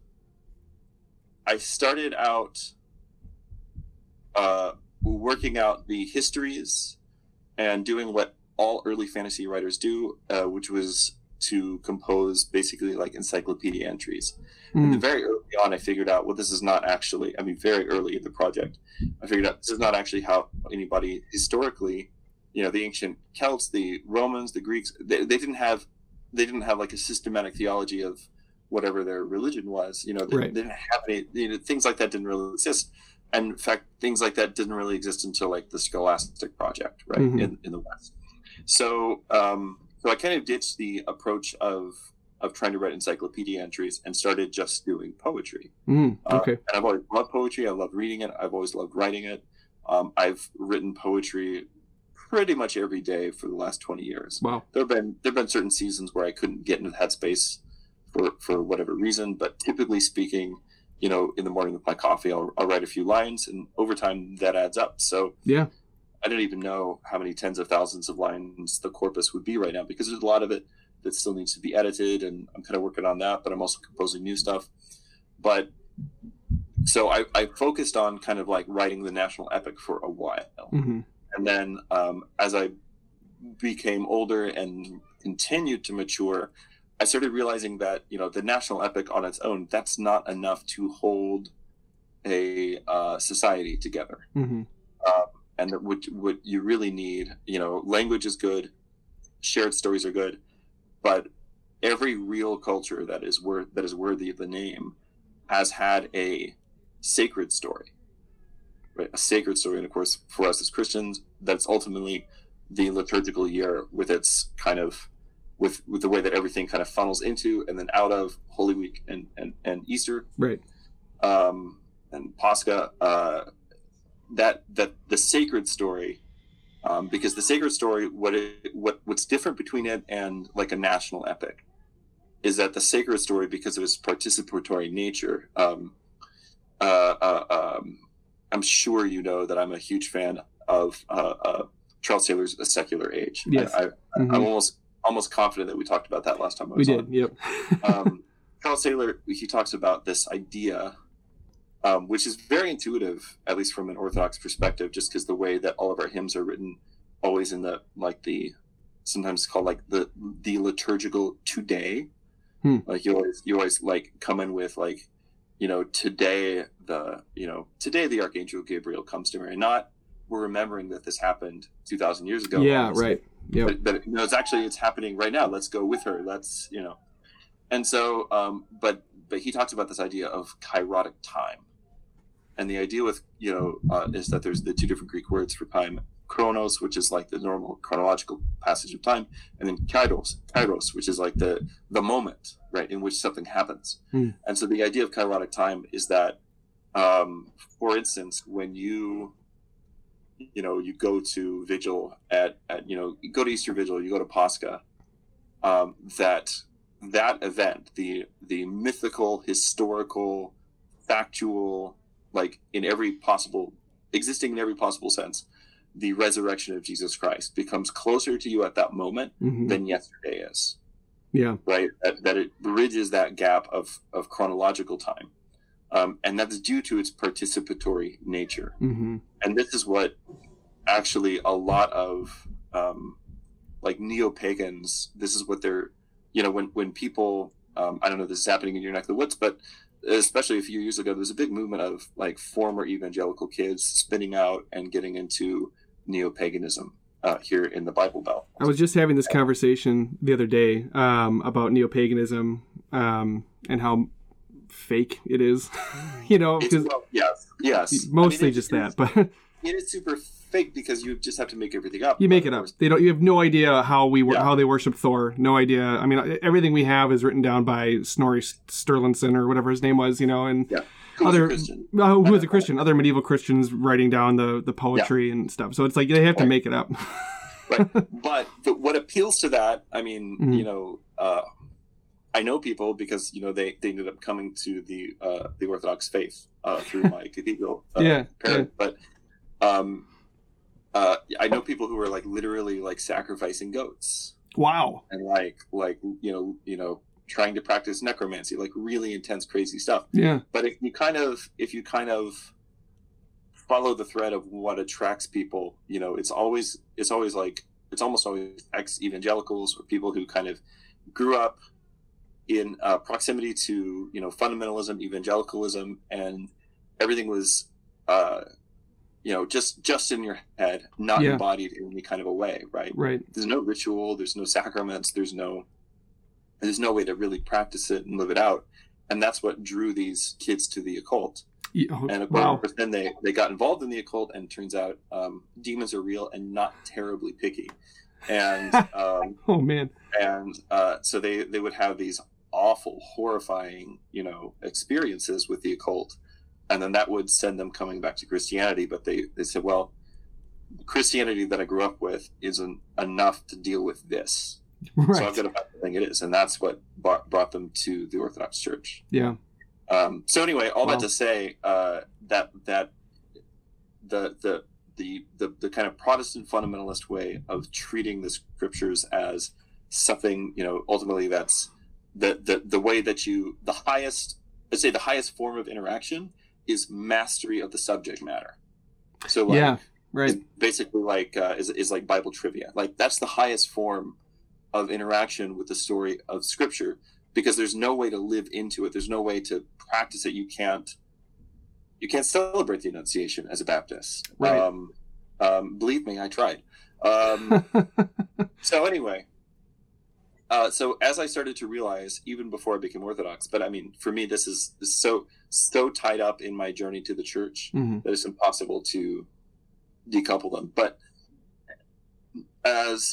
working out the histories and doing what all early fantasy writers do, which was to compose basically like encyclopedia entries. And very early on, I figured out, well, this is not actually, very early in the project, I figured out this is not actually how anybody historically, the ancient Celts, the Romans, the Greeks, they didn't have like a systematic theology of whatever their religion was. They didn't have any, things like that didn't really exist. And in fact, things like that didn't really exist until like the Scholastic project, right, in the West. So I kind of ditched the approach of trying to write encyclopedia entries and started just doing poetry. Okay. And I've always loved poetry. I love reading it. I've always loved writing it. I've written poetry pretty much every day for the last 20 years. Wow. There've been certain seasons where I couldn't get into that space for whatever reason, but typically speaking, in the morning with my coffee, I'll write a few lines, and over time that adds up. So yeah. I don't even know how many tens of thousands of lines the corpus would be right now, because there's a lot of it that still needs to be edited, and I'm kind of working on that, but I'm also composing new stuff. But so I focused on kind of like writing the national epic for a while. And then as I became older and continued to mature, I started realizing that, the national epic on its own, that's not enough to hold a society together. And that what you really need, language is good, shared stories are good, but every real culture that is worthy of the name has had a sacred story. right? A sacred story. And of course, for us as Christians, that's ultimately the liturgical year with its kind of, with the way that everything kind of funnels into and then out of Holy Week and Easter. Right. And Pascha, that the sacred story, because the sacred story, what's different between it and like a national epic is that the sacred story, because of its participatory nature, I'm sure you know that I'm a huge fan of Charles Taylor's A Secular Age. Yes. I'm almost confident that we talked about that last time I was on. We did, yep. Charles Taylor, he talks about this idea, which is very intuitive, at least from an Orthodox perspective, just because the way that all of our hymns are written, always in the sometimes called like the liturgical today. Like you always like come in with like, today the Archangel Gabriel comes to Mary. Not we're remembering that this happened 2,000 years ago. Yeah, right. Yeah. But it's happening right now. Let's go with her. Let's And so, but he talks about this idea of kairotic time, and the idea with is that there's the two different Greek words for time: chronos, which is like the normal chronological passage of time, and then kairos, which is like the moment, right, in which something happens. And so the idea of kairotic time is that, for instance, when you go to vigil you go to Easter vigil, you go to Pascha, that event, the mythical, historical, factual, like existing in every possible sense, the resurrection of Jesus Christ becomes closer to you at that moment than yesterday is. Yeah. Right. That it bridges that gap of chronological time. And that's due to its participatory nature. And this is what actually a lot of like neo-pagans, this is what they're, when people, I don't know if this is happening in your neck of the woods, but especially a few years ago, there was a big movement of like former evangelical kids spinning out and getting into neo-paganism here in the Bible Belt. I was just having this conversation the other day about neo-paganism and how fake it is, because yes, mostly just that, but it is super fake because you just have to make everything up. You make it up. You have no idea how they worship Thor. No idea. I mean, everything we have is written down by Snorri Sturluson or whatever his name was, and who was a Christian, other medieval Christians writing down the poetry and stuff. So it's like they have to make it up. Right. But what appeals to that, I mean, I know people because they ended up coming to the Orthodox faith through my cathedral parent. But I know people who are like literally like sacrificing goats. Wow. And trying to practice necromancy, like really intense, crazy stuff. Yeah. But if you kind of follow the thread of what attracts people, it's almost always ex-evangelicals or people who kind of grew up in proximity to fundamentalism, evangelicalism, and everything was just in your head, not embodied in any kind of a way, right? Right. There's no ritual, there's no sacraments, there's no way to really practice it and live it out, and that's what drew these kids to the occult. And of course, then they got involved in the occult, and it turns out demons are real and not terribly picky. And oh man! And so they would have these awful, horrifying, experiences with the occult, and then that would send them coming back to Christianity. But they said, well, Christianity that I grew up with isn't enough to deal with this. Right. So I've got to find the thing it is, and that's what brought them to the Orthodox Church. Yeah. So anyway, all that to say that the kind of Protestant fundamentalist way of treating the scriptures as something, ultimately that's the way that the highest form of interaction is mastery of the subject matter. So basically like is like Bible trivia. Like that's the highest form of interaction with the story of Scripture, because there's no way to live into it. There's no way to practice it. You can't celebrate the Annunciation as a Baptist. Right. Believe me, I tried. So anyway, So as I started to realize, even before I became Orthodox, but I mean, for me, this is so tied up in my journey to the church that it's impossible to decouple them. But as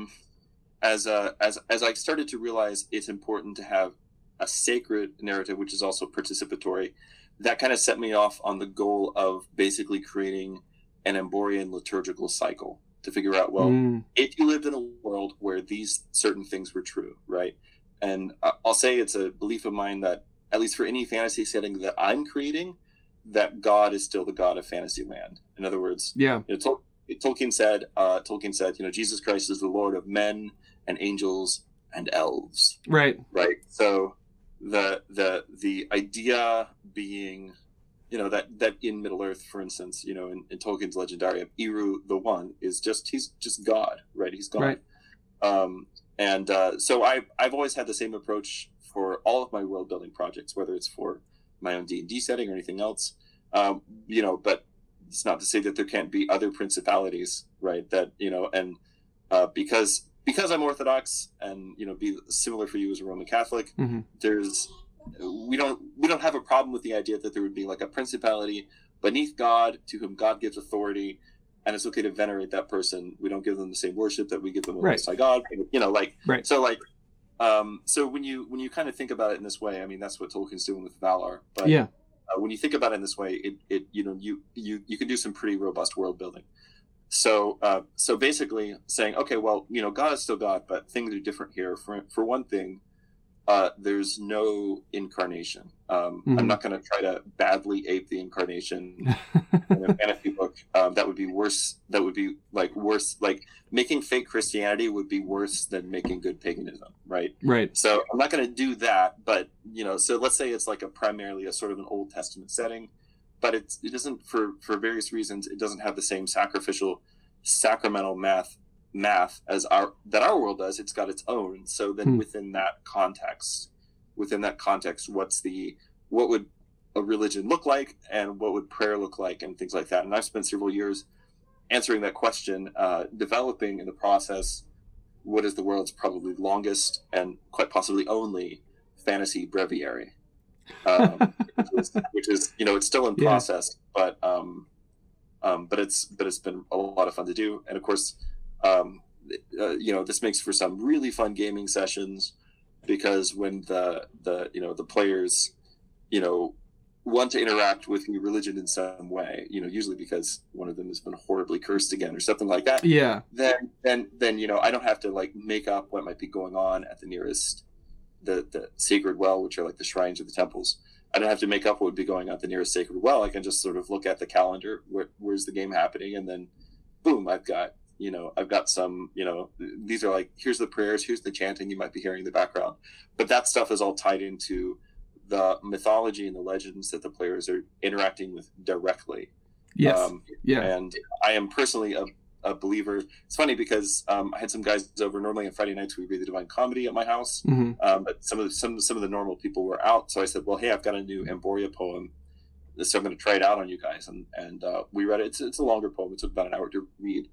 I started to realize it's important to have a sacred narrative, which is also participatory, that kind of set me off on the goal of basically creating an Emborian liturgical cycle to figure out, well, if you lived in a world where these certain things were true, right? And I'll say it's a belief of mine that, at least for any fantasy setting that I'm creating, that God is still the God of Fantasyland. In other words, Tolkien said, Jesus Christ is the Lord of men and angels and elves. Right. So the idea being, that in Middle Earth, for instance, in Tolkien's Legendarium, Eru the One he's just God, right? He's God. Right. So I've always had the same approach for all of my world building projects, whether it's for my own D&D setting or anything else. But it's not to say that there can't be other principalities, right? That, and because I'm Orthodox and, be similar for you as a Roman Catholic, we don't have a problem with the idea that there would be like a principality beneath God to whom God gives authority, and it's okay to venerate that person. We don't give them the same worship that we give them Most High God, Right. So when you kind of think about it in this way, I mean, that's what Tolkien's doing with Valar. But when you think about it in this way, you can do some pretty robust world building. So basically saying, okay, well, God is still God, but things are different here. For one thing, there's no incarnation. I'm not going to try to badly ape the incarnation in a fantasy book. That would be worse. That would be worse. Like making fake Christianity would be worse than making good paganism, right? Right. So I'm not going to do that. But so let's say it's like primarily a sort of an Old Testament setting, but it doesn't, for various reasons, it doesn't have the same sacramental math as our world does. It's got its own. So then within that context, what would a religion look like, and what would prayer look like, and things like that. And I've spent several years answering that question, developing in the process what is the world's probably longest and quite possibly only fantasy breviary, which is it's still in process, but it's been a lot of fun to do. And of course, this makes for some really fun gaming sessions, because when the players want to interact with the religion in some way, usually because one of them has been horribly cursed again or something like that, then I don't have to make up what might be going on at the nearest the sacred well, which are like the shrines or the temples. I don't have to make up what would be going on at the nearest sacred well. I can just sort of look at the calendar, where's the game happening, and then boom, I've got some, these are here's the prayers, here's the chanting you might be hearing in the background. But that stuff is all tied into the mythology and the legends that the players are interacting with directly. Yes. And I am personally a believer. It's funny because I had some guys over. Normally on Friday nights we read the Divine Comedy at my house, but some of the normal people were out. So I said, well, hey, I've got a new Emboria poem, so I'm going to try it out on you guys. And we read it. It's a longer poem. It took about an hour to read.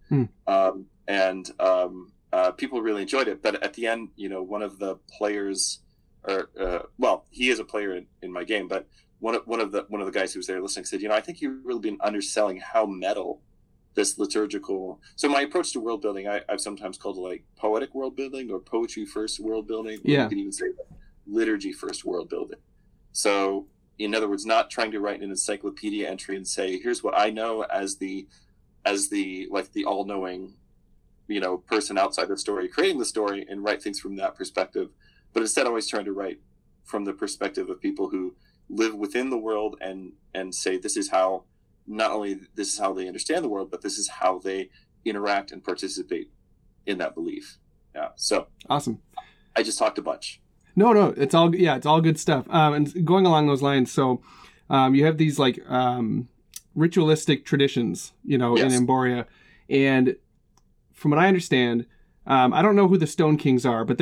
People really enjoyed it. But at the end, one of the players, he is a player in my game, but one of the guys who was there listening said, I think you've really been underselling how metal this liturgical. So my approach to world building, I've sometimes called it poetic world building or poetry first world building. You can even say liturgy first world building. So in other words, not trying to write an encyclopedia entry and say, here's what I know as the all-knowing, person outside the story, creating the story, and write things from that perspective. But instead always trying to write from the perspective of people who live within the world and say, this is how they understand the world, but this is how they interact and participate in that belief. Yeah. So awesome. I just talked a bunch. No, it's all good stuff. And going along those lines, so you have these ritualistic traditions, in Emboria, and from what I understand, I don't know who the Stone Kings are, but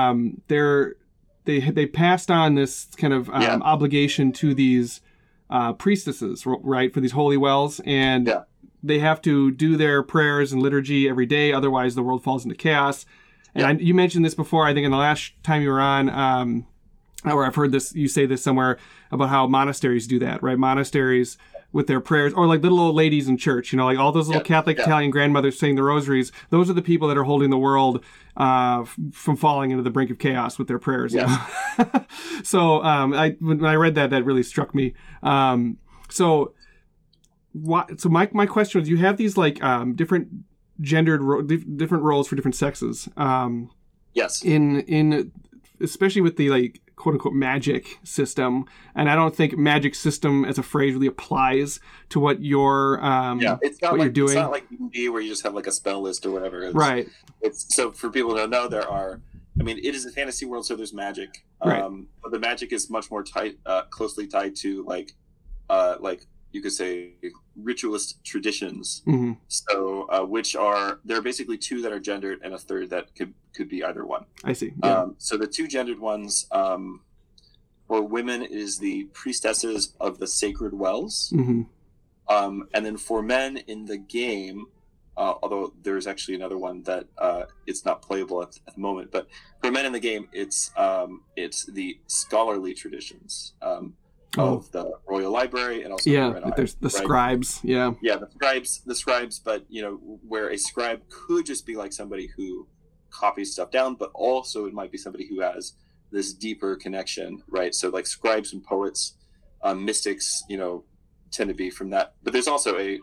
they passed on this kind of obligation to these priestesses, right, for these holy wells, and they have to do their prayers and liturgy every day, otherwise the world falls into chaos. And you mentioned this before, I think in the last time you were on, or I've heard this, you say this somewhere about how monasteries do that, right? Monasteries with their prayers, or like little old ladies in church, like all those little Catholic Italian grandmothers saying the rosaries. Those are the people that are holding the world from falling into the brink of chaos with their prayers. So when I read that really struck me. So my question was, you have these like different gendered different roles for different sexes. Yes. In especially with the like quote unquote magic system, and I don't think magic system as a phrase really applies to what you're it's not what like, you're doing. It's not like D&D where you just have like a spell list or whatever. Right. It's so for people to know, it is a fantasy world, so there's magic. Right. But the magic is much more closely tied to like you could say ritualist traditions. Mm-hmm. So there are basically two that are gendered and a third that could be either one. I see. Yeah. So the two gendered ones for women is the priestesses of the sacred wells. Mm-hmm. And then for men in the game, although there's actually another one that it's not playable at the moment, but for men in the game, it's the scholarly traditions of the Royal Library and also there's the scribes. The scribes, but where a scribe could just be like somebody who copies stuff down, but also it might be somebody who has this deeper connection, right? So like scribes and poets, mystics, tend to be from that. But there's also a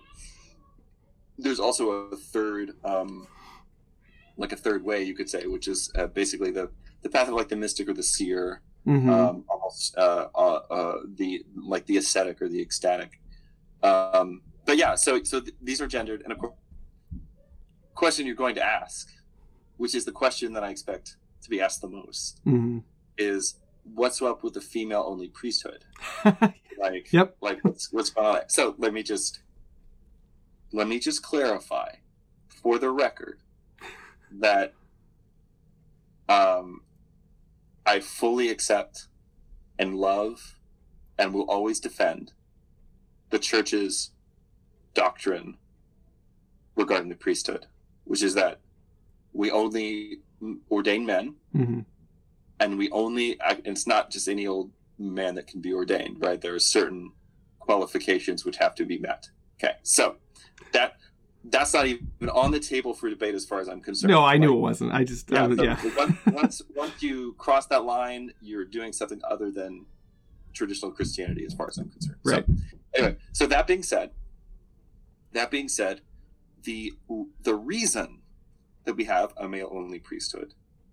third, like a third way you could say, which is basically the path of like the mystic or the seer, mm-hmm. Almost the ascetic or the ecstatic. But yeah, so these are gendered, and of course, question you're going to ask, which is the question that I expect to be asked the most, mm-hmm. is what's up with the female-only priesthood? Like what's going on there? So let me just clarify, for the record, that I fully accept and love and will always defend the church's doctrine regarding the priesthood, which is that we only ordain men, mm-hmm. and it's not just any old man that can be ordained, right? There are certain qualifications which have to be met. Okay, so that's not even on the table for debate as far as I'm concerned. No, I knew it wasn't. I just once you cross that line, you're doing something other than traditional Christianity as far as I'm concerned. Right. So anyway, so that being said, the reason that we have a male-only priesthood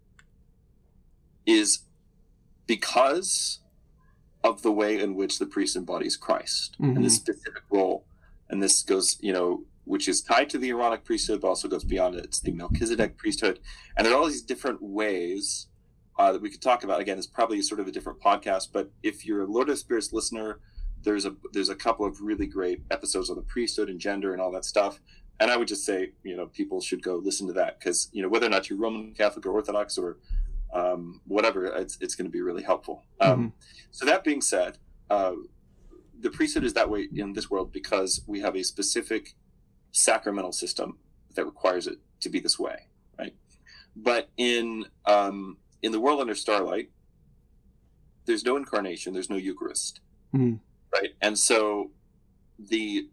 is because of the way in which the priest embodies Christ, mm-hmm. and this specific role. And this goes, which is tied to the Aaronic priesthood, but also goes beyond it. It's the Melchizedek priesthood. And there are all these different ways that we could talk about. Again, it's probably sort of a different podcast, but if you're a Lord of the Spirits listener, there's a couple of really great episodes on the priesthood and gender and all that stuff. And I would just say, people should go listen to that, because, whether or not you're Roman Catholic or Orthodox or whatever, it's going to be really helpful. Mm-hmm. So that being said, the priesthood is that way in this world because we have a specific sacramental system that requires it to be this way, right? But in the world under Starlight, there's no incarnation, there's no Eucharist, mm-hmm. right? And so the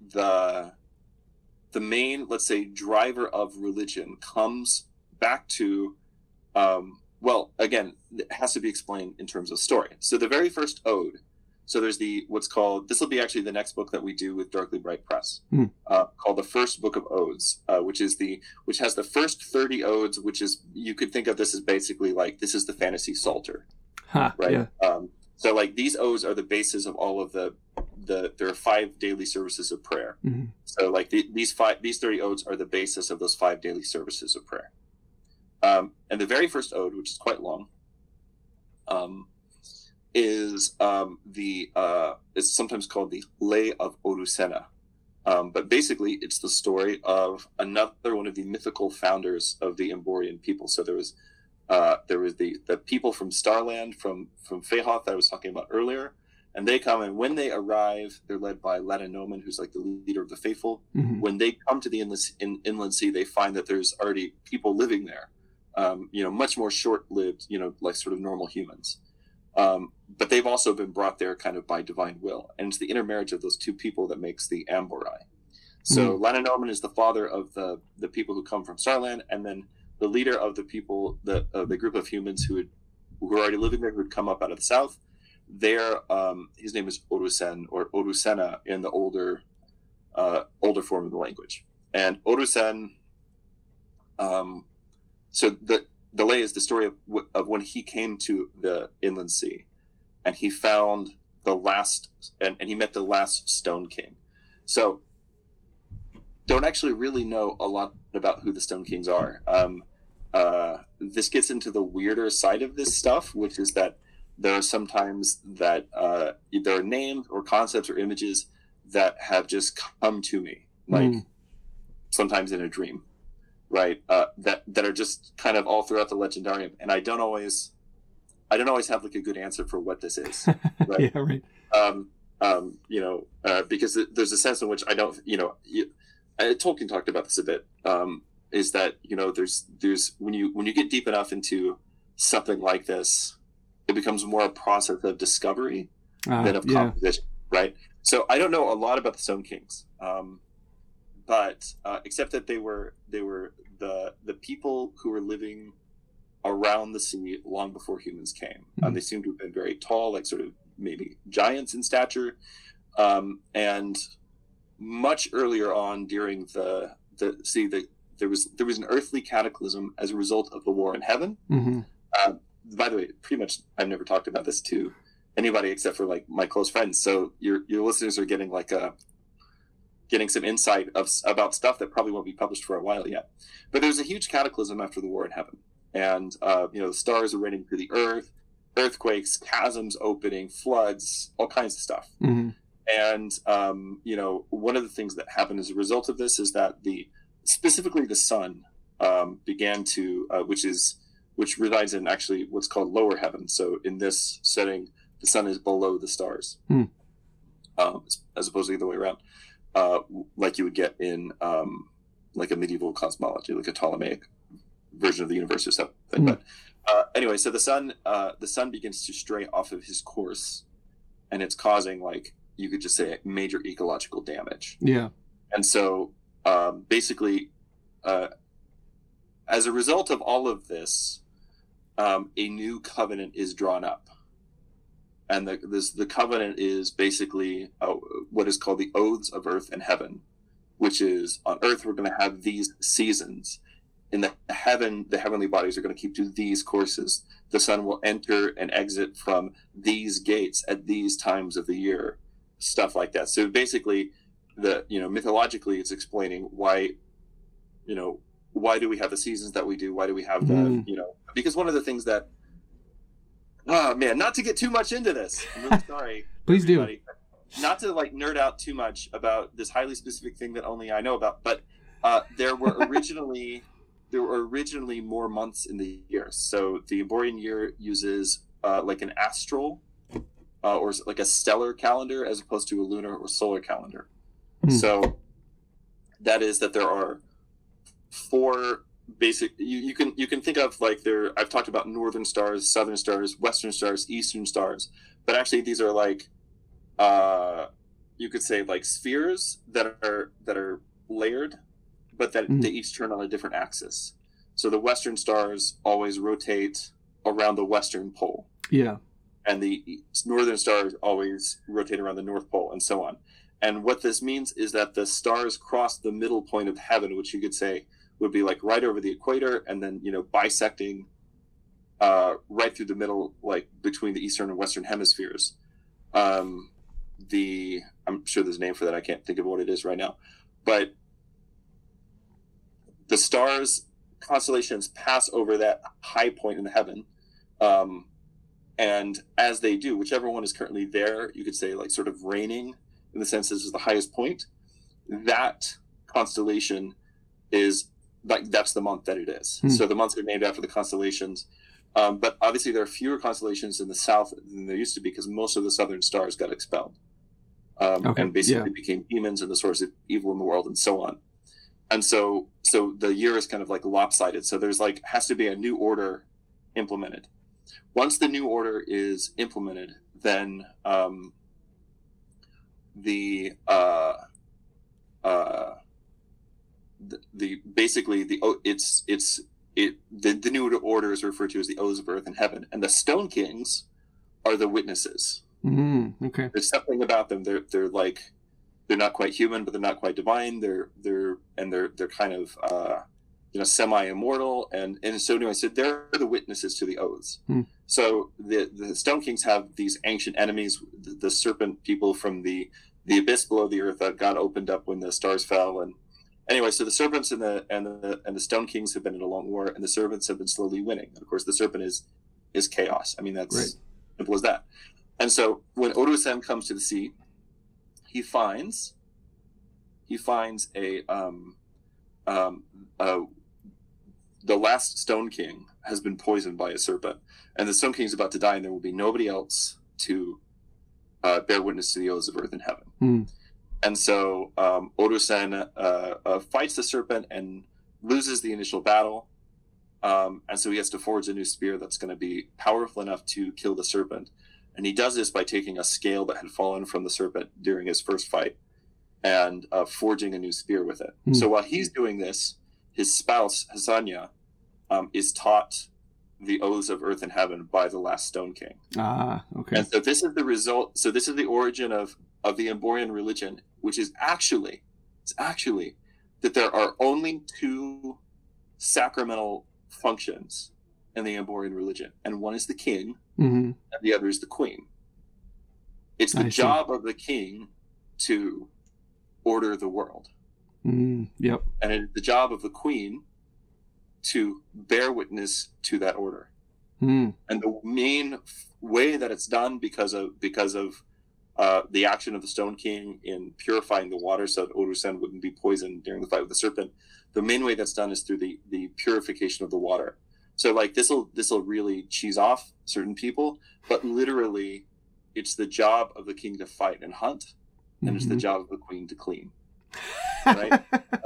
main, let's say, driver of religion comes back to, again, it has to be explained in terms of story. So the very first ode. So there's this will be actually the next book that we do with Darkly Bright Press, called The First Book of Odes, which has the first 30 odes, which is, you could think of this as basically like, this is the fantasy Psalter, right? Yeah. So like these odes are the basis of all of there are 5 daily services of prayer. Mm-hmm. So like these 30 odes are the basis of those 5 daily services of prayer. And the very first ode, which is quite long, is it's sometimes called the Lay of Odusena, but basically it's the story of another one of the mythical founders of the Emborian people. So there was the people from Starland, from Fehoth that I was talking about earlier, and they come, and when they arrive, they're led by Ladinomen, who's like the leader of the faithful. Mm-hmm. When they come to the inland sea, they find that there's already people living there. much more short-lived, like sort of normal humans. But they've also been brought there kind of by divine will. And it's the intermarriage of those two people that makes the Amborai. So Lananorman is the father of the people who come from Starland, and then the leader of the people, the group of humans who were already living there, who had come up out of the south. His name is Orusen, or Orusena in the older form of the language. And Orusen, so the delay is the story of when he came to the Inland Sea, and he found the last, and he met the last Stone King. So don't actually really know a lot about who the Stone Kings are. This gets into the weirder side of this stuff, which is that there are sometimes that there are names or concepts or images that have just come to me, like sometimes in a dream, right? That are just kind of all throughout the Legendarium, and I don't always have like a good answer for what this is, right? Yeah, right. Because there's a sense in which I don't, Tolkien talked about this a bit. Is that there's when you get deep enough into something like this, it becomes more a process of discovery than of composition, right? So I don't know a lot about the Stone Kings, but except that they were the people who were living around the sea long before humans came. They seem to have been very tall, like sort of maybe giants in stature, and much earlier on during there was an earthly cataclysm as a result of the war in heaven. By the way, pretty much I've never talked about this to anybody except for like my close friends. So your listeners are getting getting some insight about stuff that probably won't be published for a while yet. But there was a huge cataclysm after the war in heaven, and the stars are raining through the earth, earthquakes, chasms opening, floods, all kinds of stuff. And one of the things that happened as a result of this is that specifically the sun began to, which resides in actually what's called lower heaven. So in this setting, the sun is below the stars, as opposed to the other way around, like you would get in like a medieval cosmology, like a Ptolemaic version of the universe or something. But anyway, so the sun begins to stray off of his course, and it's causing, like, you could just say, major ecological damage. Yeah. And so basically, as a result of all of this, a new covenant is drawn up. And the covenant is basically what is called the Oaths of Earth and Heaven, which is, on Earth we're going to have these seasons. In the heavenly bodies are going to keep to these courses. The sun will enter and exit from these gates at these times of the year, stuff like that. So basically, mythologically, it's explaining why do we have the seasons that we do? Why do we have because one of the things that, not to get too much into this. I'm really sorry. Please do. Not to like nerd out too much about this highly specific thing that only I know about, but there were originally more months in the year. So the Emborian year uses like an astral or like a stellar calendar as opposed to a lunar or solar calendar. So that is that there are four basic. You can think of like I've talked about northern stars, southern stars, western stars, eastern stars, but actually these are like you could say like spheres that are layered, but that they each turn on a different axis. So the western stars always rotate around the western pole. Yeah. And the northern stars always rotate around the north pole, and so on. And what this means is that the stars cross the middle point of heaven, which you could say would be like right over the equator, and then bisecting right through the middle, like between the eastern and western hemispheres. I'm sure there's a name for that. I can't think of what it is right now, but the stars constellations pass over that high point in the heaven, and as they do, whichever one is currently there, you could say like sort of reigning in the sense this is the highest point. That constellation is like that's the month that it is. So the months are named after the constellations, but obviously there are fewer constellations in the south than there used to be because most of the southern stars got expelled and basically became demons and the source of evil in the world and so on. And so the year is kind of like lopsided. So there's like has to be a new order implemented. Once the new order is implemented, then the new order is referred to as the Oaths of Earth and Heaven, and the Stone Kings are the witnesses. Okay. There's something about them. They're like, they're not quite human, but they're not quite divine. They're kind of semi-immortal, and so anyway, so they're the witnesses to the oaths. So the Stone Kings have these ancient enemies, the serpent people from the abyss below the earth that God opened up when the stars fell, and anyway, so the serpents and the Stone Kings have been in a long war, and the serpents have been slowly winning. And of course, the serpent is chaos. I mean, that's right. Simple as that. And so when Odo Sen comes to the sea, he finds the last Stone King has been poisoned by a serpent, and the Stone King is about to die, and there will be nobody else to bear witness to the oaths of Earth and Heaven. And so Odo Sen fights the serpent and loses the initial battle, and so he has to forge a new spear that's going to be powerful enough to kill the serpent. And he does this by taking a scale that had fallen from the serpent during his first fight and forging a new spear with it. So while he's doing this, his spouse, Hasanya, is taught the oaths of Earth and Heaven by the last Stone King. Okay. And so this is the result. So this is the origin of the Emborian religion, which is actually that there are only two sacramental functions in the Emborian religion, and one is the king, and the other is the queen. It's the job of the king to order the world. Yep. And it's the job of the queen to bear witness to that order. And the main way that it's done, because of the action of the Stone King in purifying the water so that Odo Sen wouldn't be poisoned during the fight with the serpent, the main way that's done is through the purification of the water. So like this will really cheese off certain people, but literally it's the job of the king to fight and hunt, and it's the job of the queen to clean. Right?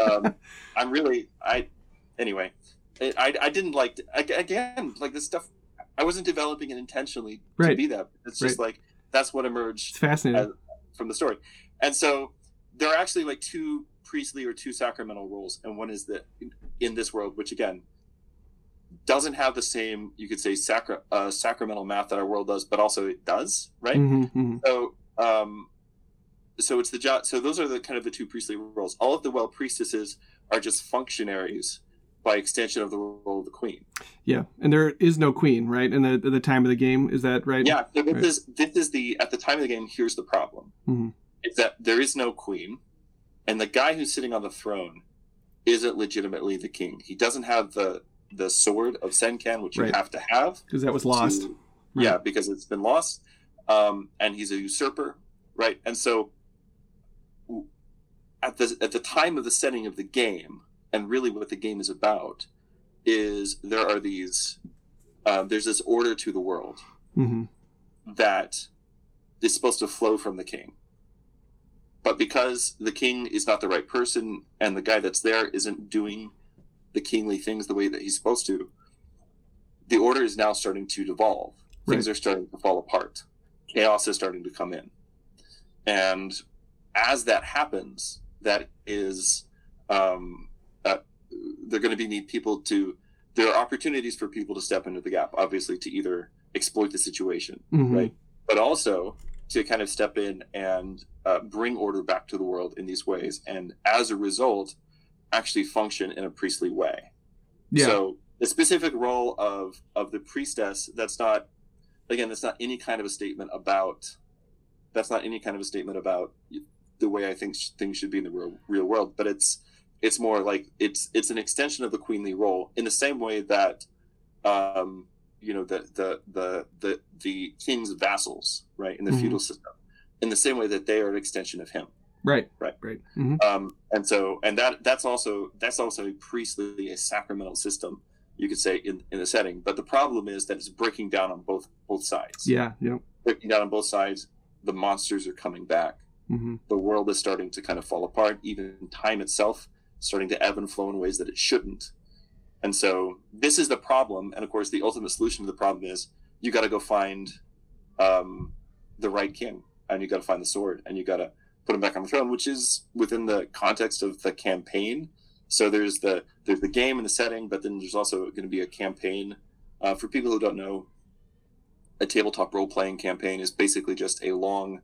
I didn't like, again, like this stuff, I wasn't developing it intentionally to be that. It's just like, that's what emerged. It's fascinating. From the story. And so there are actually like two priestly or two sacramental roles, and one is that in this world, which again doesn't have the same, you could say, sacramental math that our world does, but also it does, right? So it's the job. So those are the kind of the two priestly roles. All of the well priestesses are just functionaries by extension of the role of the queen. Yeah, and there is no queen, right? In the time of the game, is that right? Yeah. So this is the at the time of the game. Here's the problem: is that there is no queen, and the guy who's sitting on the throne isn't legitimately the king. He doesn't have the sword of Senkan, which you have to have because that was lost. Yeah, because it's been lost, and he's a usurper, right? And so at the time of the setting of the game, and really what the game is about, is there are these there's this order to the world that is supposed to flow from the king. But because the king is not the right person, and the guy that's there isn't doing the kingly things the way that he's supposed to, the order is now starting to devolve. Things are starting to fall apart. Chaos is starting to come in. And as that happens, that is, they're going to need people to, there are opportunities for people to step into the gap, obviously, to either exploit the situation, right? But also to kind of step in and bring order back to the world in these ways. And as a result, actually function in a priestly way. Yeah. So the specific role of the priestess, that's not any kind of a statement about the way I think things should be in the real world, but it's more like it's an extension of the queenly role, in the same way that the king's vassals, right, in the feudal system, in the same way that they are an extension of him. Right. And that's also a priestly, a sacramental system, you could say, in the setting. But the problem is that it's breaking down on both sides. Breaking down on both sides. The monsters are coming back. The world is starting to kind of fall apart. Even time itself starting to ebb and flow in ways that it shouldn't. And so this is the problem. And of course, the ultimate solution to the problem is you got to go find the right king, and you got to find the sword, and you got to put him back on the throne, which is within the context of the campaign. So there's the game and the setting, but then there's also going to be a campaign. For people who don't know, a tabletop role-playing campaign is basically just a long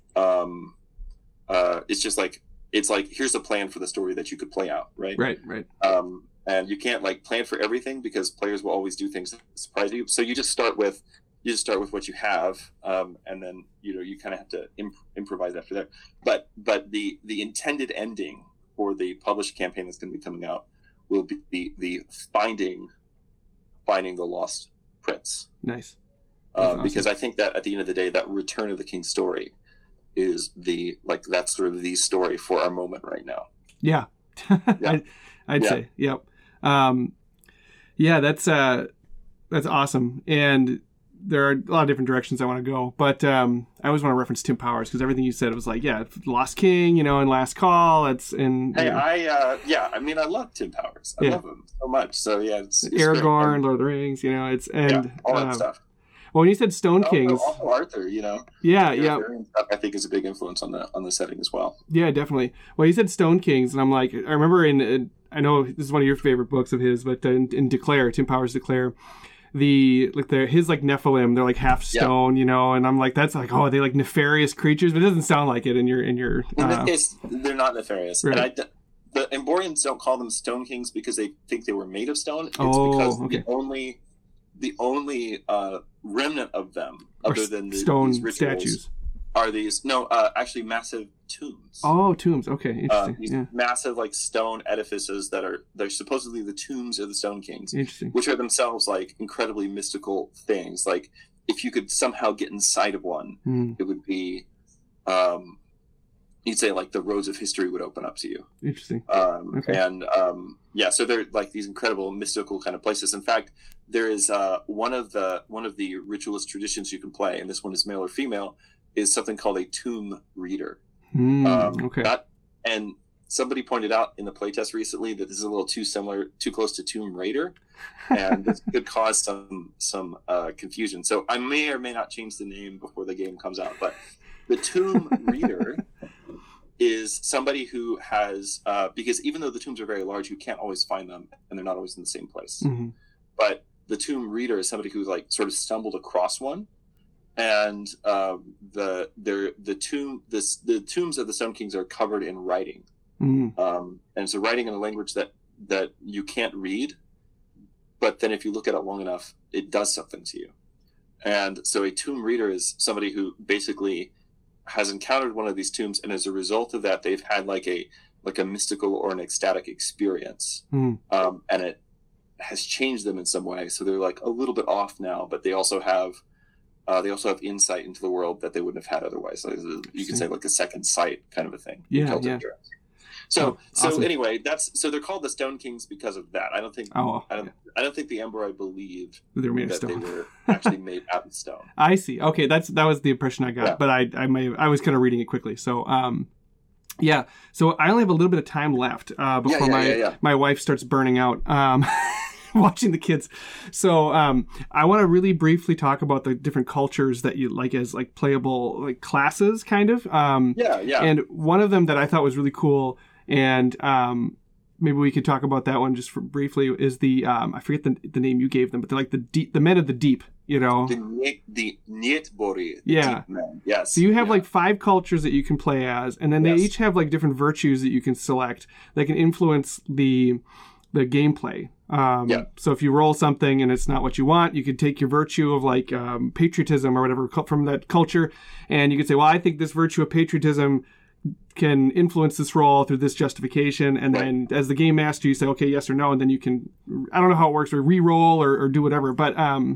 it's like here's a plan for the story that you could play out, right? Right. And you can't like plan for everything because players will always do things that surprise you. So you just start with what you have, and then you kind of have to improvise after there. But the intended ending for the published campaign that's going to be coming out will be the finding the lost prince. Nice. Awesome. Because I think that at the end of the day, that Return of the King story is that's sort of the story for our moment right now. Yeah. I'd say, yep. That's awesome. And there are a lot of different directions I want to go, but I always want to reference Tim Powers because everything you said was like, Lost King, and Last Call. I love Tim Powers. I love him so much. So it's Aragorn, Lord of the Rings. All that stuff. Well, when you said Stone Kings, also Arthur, I think is a big influence on the setting as well. Yeah, definitely. Well, you said Stone Kings, and I'm like, I remember I know this is one of your favorite books of his, but in Declare, Tim Powers' Declare, his Nephilim, they're like half stone, and I'm like, that's like, are they like nefarious creatures? But it doesn't sound like it in your. In this case, they're not nefarious, right. And the Emborians don't call them Stone Kings because they think they were made of stone. It's because the only remnant of them, other than stone these rituals, statues, are these actually massive tombs. Oh, tombs. Okay, interesting. Massive stone edifices they're supposedly the tombs of the Stone Kings. Interesting. Which are themselves incredibly mystical things. Like if you could somehow get inside of one, it would be you'd say the roads of history would open up to you. Interesting. Okay. And so they're these incredible mystical kind of places. In fact, there is one of the ritualist traditions you can play, and this one is male or female, is something called a tomb reader. Okay. And somebody pointed out in the playtest recently that this is a little too close to Tomb Raider, and this could cause some confusion. So I may or may not change the name before the game comes out. But the Tomb Reader is somebody who has because even though the tombs are very large, you can't always find them, and they're not always in the same place. Mm-hmm. But the Tomb Reader is somebody who sort of stumbled across one. And the tombs of the Stone Kings are covered in writing, and it's a writing in a language that you can't read, but then if you look at it long enough, it does something to you. And so a tomb reader is somebody who basically has encountered one of these tombs, and as a result of that, they've had a mystical or an ecstatic experience, and it has changed them in some way. So they're a little bit off now, but they also have insight into the world that they wouldn't have had otherwise. You could say a second sight kind of a thing. Yeah. So awesome. Anyway, so they're called the Stone Kings because of that. I don't think I don't think the Embori believed they're made of that stone. They were actually made out of stone. I see. Okay, that was the impression I got, but I was kind of reading it quickly. So so I only have a little bit of time left before my wife starts burning out. Watching the kids. So I want to really briefly talk about the different cultures that you like as playable classes kind of. And one of them that I thought was really cool, and maybe we could talk about that one just briefly, is the I forget the name you gave them, but they're the men of the deep, The Nietbori. Yeah. Deep men. Yes. So you have 5 cultures that you can play as, and then they each have different virtues that you can select that can influence the gameplay. So if you roll something and it's not what you want, you could take your virtue of patriotism or whatever from that culture, and you could say, well, I think this virtue of patriotism can influence this roll through this justification, and then as the game master you say okay, yes or no, and then you can, I don't know how it works, or re-roll or do whatever. But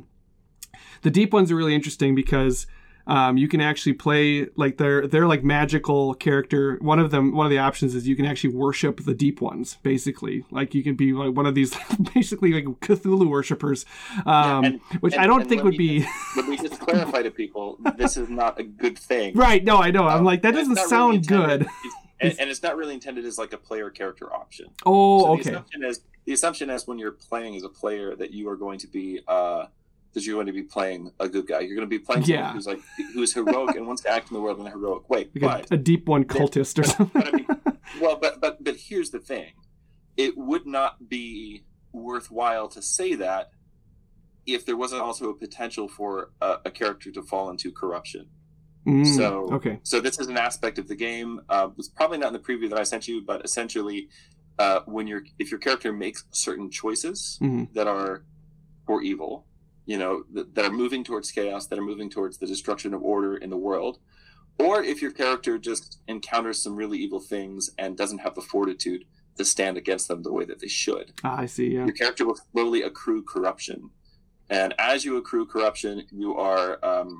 the deep ones are really interesting because you can actually play they're magical character. One of the options is you can actually worship the deep ones, basically. You can be one of these basically Cthulhu worshippers, which I don't think would be. Let me just clarify to people: this is not a good thing. Right? No, I know. I'm that doesn't sound good. and it's not really intended as like a player character option. Oh, so okay. The assumption is when you're playing as a player that you are going to be playing a good guy. You're going to be playing someone who's heroic and wants to act in the world in a heroic way. Like a deep one cultist or something. But here's the thing: it would not be worthwhile to say that if there wasn't also a potential for a character to fall into corruption. So this is an aspect of the game. It's probably not in the preview that I sent you, but essentially, if your character makes certain choices that are for evil, that are moving towards chaos, that are moving towards the destruction of order in the world, or if your character just encounters some really evil things and doesn't have the fortitude to stand against them the way that they should. I see. Yeah. Your character will slowly accrue corruption, and as you accrue corruption, you are,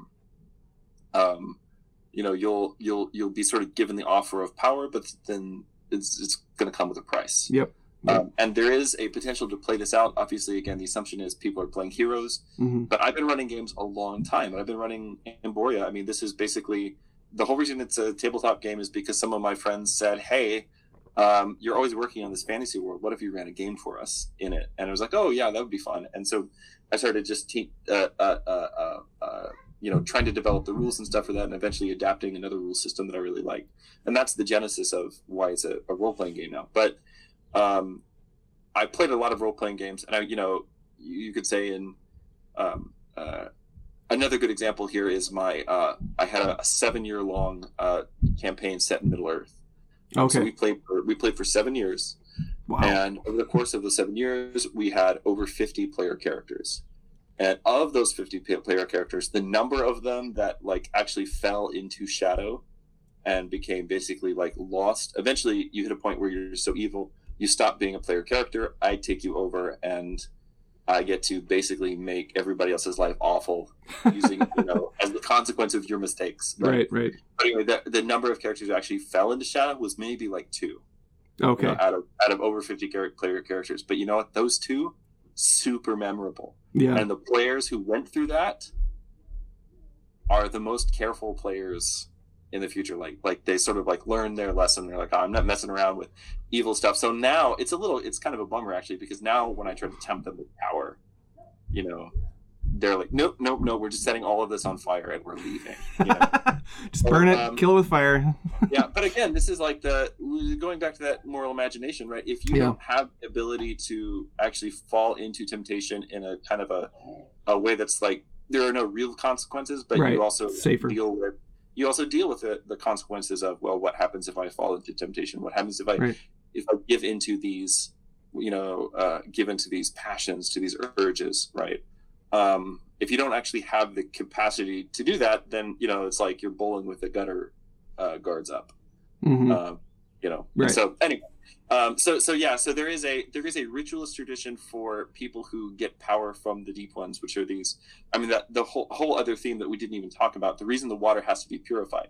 you'll be sort of given the offer of power, but then it's going to come with a price. Yep. And there is a potential to play this out. Obviously, again, the assumption is people are playing heroes. But I've been running games a long time. I've been running Emboria. I mean, this is basically the whole reason it's a tabletop game is because some of my friends said, "Hey, you're always working on this fantasy world. What if you ran a game for us in it?" And I was like, "Oh yeah, that would be fun." And so I started just trying to develop the rules and stuff for that, and eventually adapting another rule system that I really liked. And that's the genesis of why it's a role-playing game now. But I played a lot of role-playing games, and you could say another good example here is I had a 7-year-long campaign set in Middle Earth. Okay. So we played for 7 years. Wow. And over the course of the 7 years, we had over 50 player characters. And of those 50 player characters, the number of them that actually fell into shadow and became basically lost. Eventually, you hit a point where you're so evil, you stop being a player character. I take you over, and I get to basically make everybody else's life awful using as the consequence of your mistakes. Right. But anyway, the number of characters who actually fell into shadow was maybe 2. Okay. Out of over 50 player characters, but you know what? Those 2, super memorable. Yeah. And the players who went through that are the most careful players in the future. They sort of learn their lesson. They're like, oh, I'm not messing around with evil stuff. So now it's kind of a bummer actually, because now when I try to tempt them with power, they're like, nope, we're just setting all of this on fire and we're leaving. Just burn it, kill it with fire. Yeah, but again, this is going back to that moral imagination, right? If you don't have the ability to actually fall into temptation in a kind of a way that's there are no real consequences, but you also deal with the consequences of, well, what happens if I fall into temptation? What happens if I give into these, give into these passions, to these urges, right? If you don't actually have the capacity to do that, then it's like you're bowling with the gutter guards up. Right. So anyway, so there is a ritualist tradition for people who get power from the deep ones, which are these. I mean, that the whole other theme that we didn't even talk about. The reason the water has to be purified.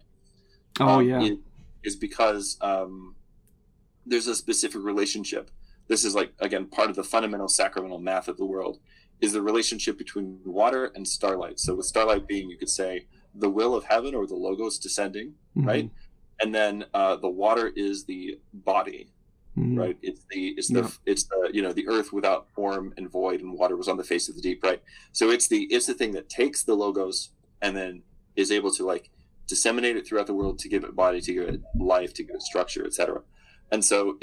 Is because there's a specific relationship. This is again part of the fundamental sacramental math of the world. Is the relationship between water and starlight. So with starlight being, you could say, the will of heaven or the logos descending, right? And then the water is the body, right? It's the earth without form and void, and water was on the face of the deep, right? So it's the thing that takes the logos and then is able to disseminate it throughout the world to give it body, to give it life, to give it structure, etc. And so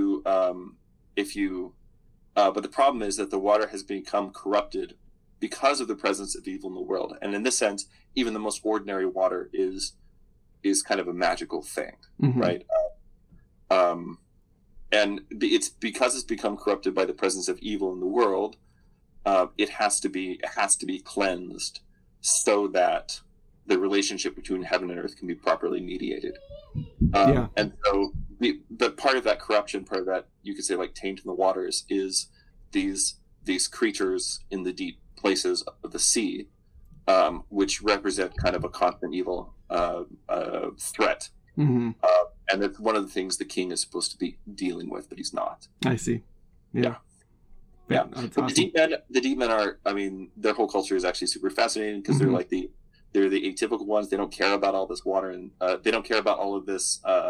but the problem is that the water has become corrupted because of the presence of evil in the world. And in this sense, even the most ordinary water is kind of a magical thing, right? And it's because it's become corrupted by the presence of evil in the world. It has to be cleansed so that the relationship between heaven and earth can be properly mediated. And so the part of that corruption, part of that, you could say taint in the waters, is these creatures in the deep places of the sea, which represent kind of a constant evil threat. And it's one of the things the king is supposed to be dealing with, but he's not. I see. Yeah. That's awesome. The deep men are, I mean, their whole culture is actually super fascinating because they're the atypical ones. They don't care about all this water, and they don't care about all of this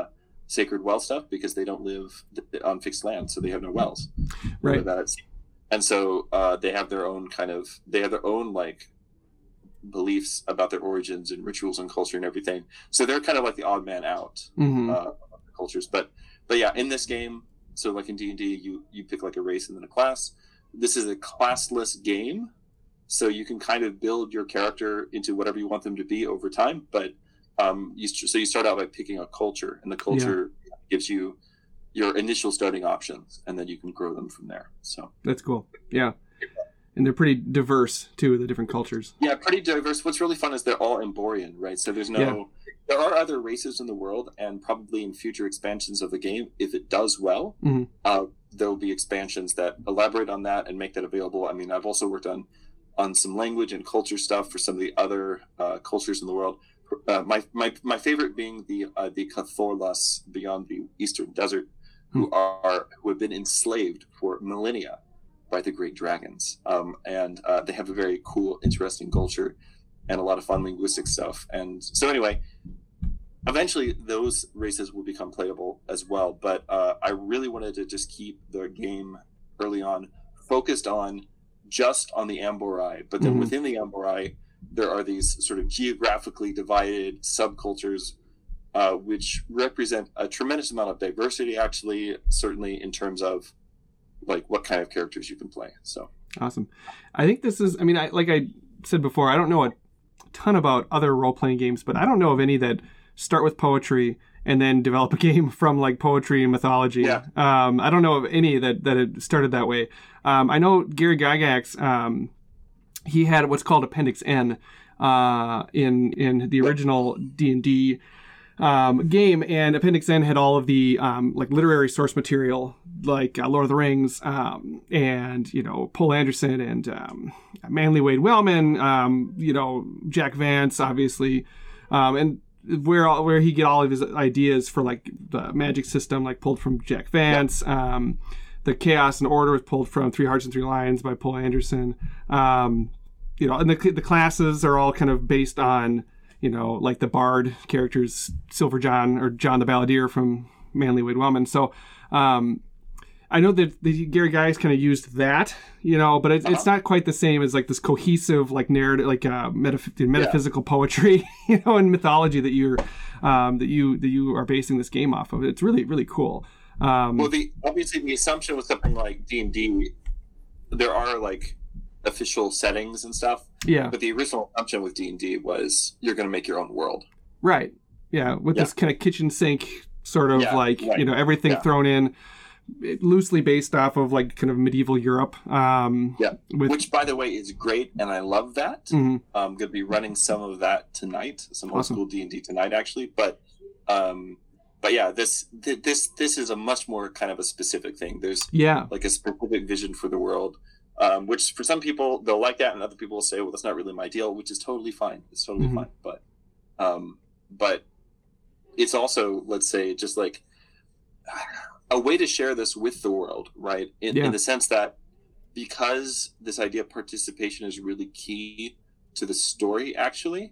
sacred well stuff because they don't live on fixed land, so they have no wells. Right. And so they have their own like beliefs about their origins and rituals and culture and everything. So they're kind of like the odd man out of the cultures. But yeah, in this game, so like in D&D, you pick like a race and then a class. This is a classless game, so you can kind of build your character into whatever you want them to be over time. But you start out by picking a culture, and the culture gives you your initial starting options, and then you can grow them from there. So that's cool. Yeah. And they're pretty diverse too, the different cultures. Yeah, pretty diverse. What's really fun is they're all Emborian, right? So there are other races in the world, and probably in future expansions of the game, if it does well, there will be expansions that elaborate on that and make that available. I mean, I've also worked on some language and culture stuff for some of the other cultures in the world. My favorite being the Cathorlas beyond the Eastern Desert, who have been enslaved for millennia by the great dragons, and they have a very cool, interesting culture and a lot of fun linguistic stuff. And so anyway, eventually those races will become playable as well, but I really wanted to just keep the game early on focused on just on the Ambori, but then within the Ambori there are these sort of geographically divided subcultures which represent a tremendous amount of diversity, actually, certainly in terms of like what kind of characters you can play. So awesome. I think this is, I mean, like I said before, I don't know a ton about other role-playing games, but I don't know of any that start with poetry and then develop a game from like poetry and mythology. Yeah. I don't know of any that it started that way. I know Gary Gygax, he had what's called Appendix N in the original D&D game, and Appendix N had all of the like literary source material, like Lord of the Rings, and Poul Anderson and Manly Wade Wellman, Jack Vance, obviously, and where he get all of his ideas for like the magic system, like pulled from Jack Vance. The Chaos and Order was pulled from Three Hearts and Three Lions by Poul Anderson. And the classes are all kind of based on like the Bard characters, Silver John or John the Balladeer from Manly Wade Wellman. So I know that the Gary Gygax kind of used that, but it's not quite the same as like this cohesive like narrative, like metaphysical poetry, and mythology that you are basing this game off of. It's really, really cool. Well, obviously the assumption with something like D&D, there are like official settings and stuff. Yeah. But the original assumption with D&D was you're going to make your own world. Right. Yeah. With this kind of kitchen sink sort of everything thrown in, loosely based off of like kind of medieval Europe. Which, by the way, is great, and I love that. I'm going to be running some of that tonight, some old school D&D tonight, actually. But yeah, this is a much more kind of a specific thing. There's like a specific vision for the world. Which for some people they'll like that, and other people will say, "Well, that's not really my deal," which is totally fine. It's totally fine. But it's also, let's say, just like a way to share this with the world, right? In the sense that because this idea of participation is really key to the story, actually,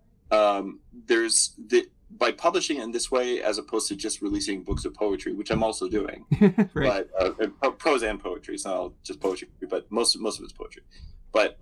by publishing in this way, as opposed to just releasing books of poetry, which I'm also doing, right. But prose and poetry. It's not all just poetry, but most of it's poetry. But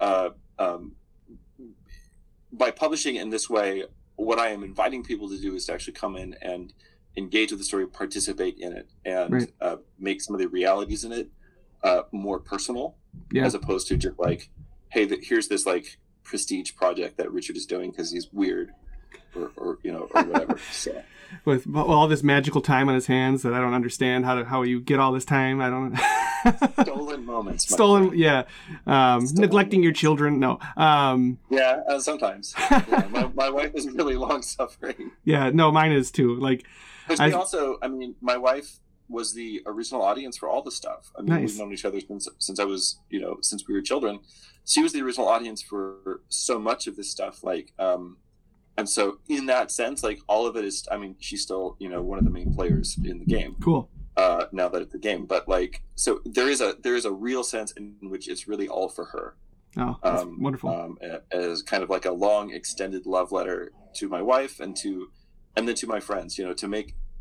by publishing in this way, what I am inviting people to do is to actually come in and engage with the story, participate in it, and make some of the realities in it more personal, as opposed to just like, hey, here's this like prestige project that Richard is doing because he's weird. Or whatever. So with all this magical time on his hands that I don't understand how you get all this time. I don't. Stolen moments. Neglecting your children. No. Sometimes. My wife is really long suffering. Yeah. No, mine is too. Like, my wife was the original audience for all the stuff. I mean, we've known each other since I was, since we were children. She was the original audience for so much of this stuff. Like, and so in that sense, like all of it is, I mean, she's still, one of the main players in the game. Cool. Now that it's a game, but like, so there is a real sense in which it's really all for her. Oh, that's wonderful. As kind of like a long extended love letter to my wife and then to my friends, to make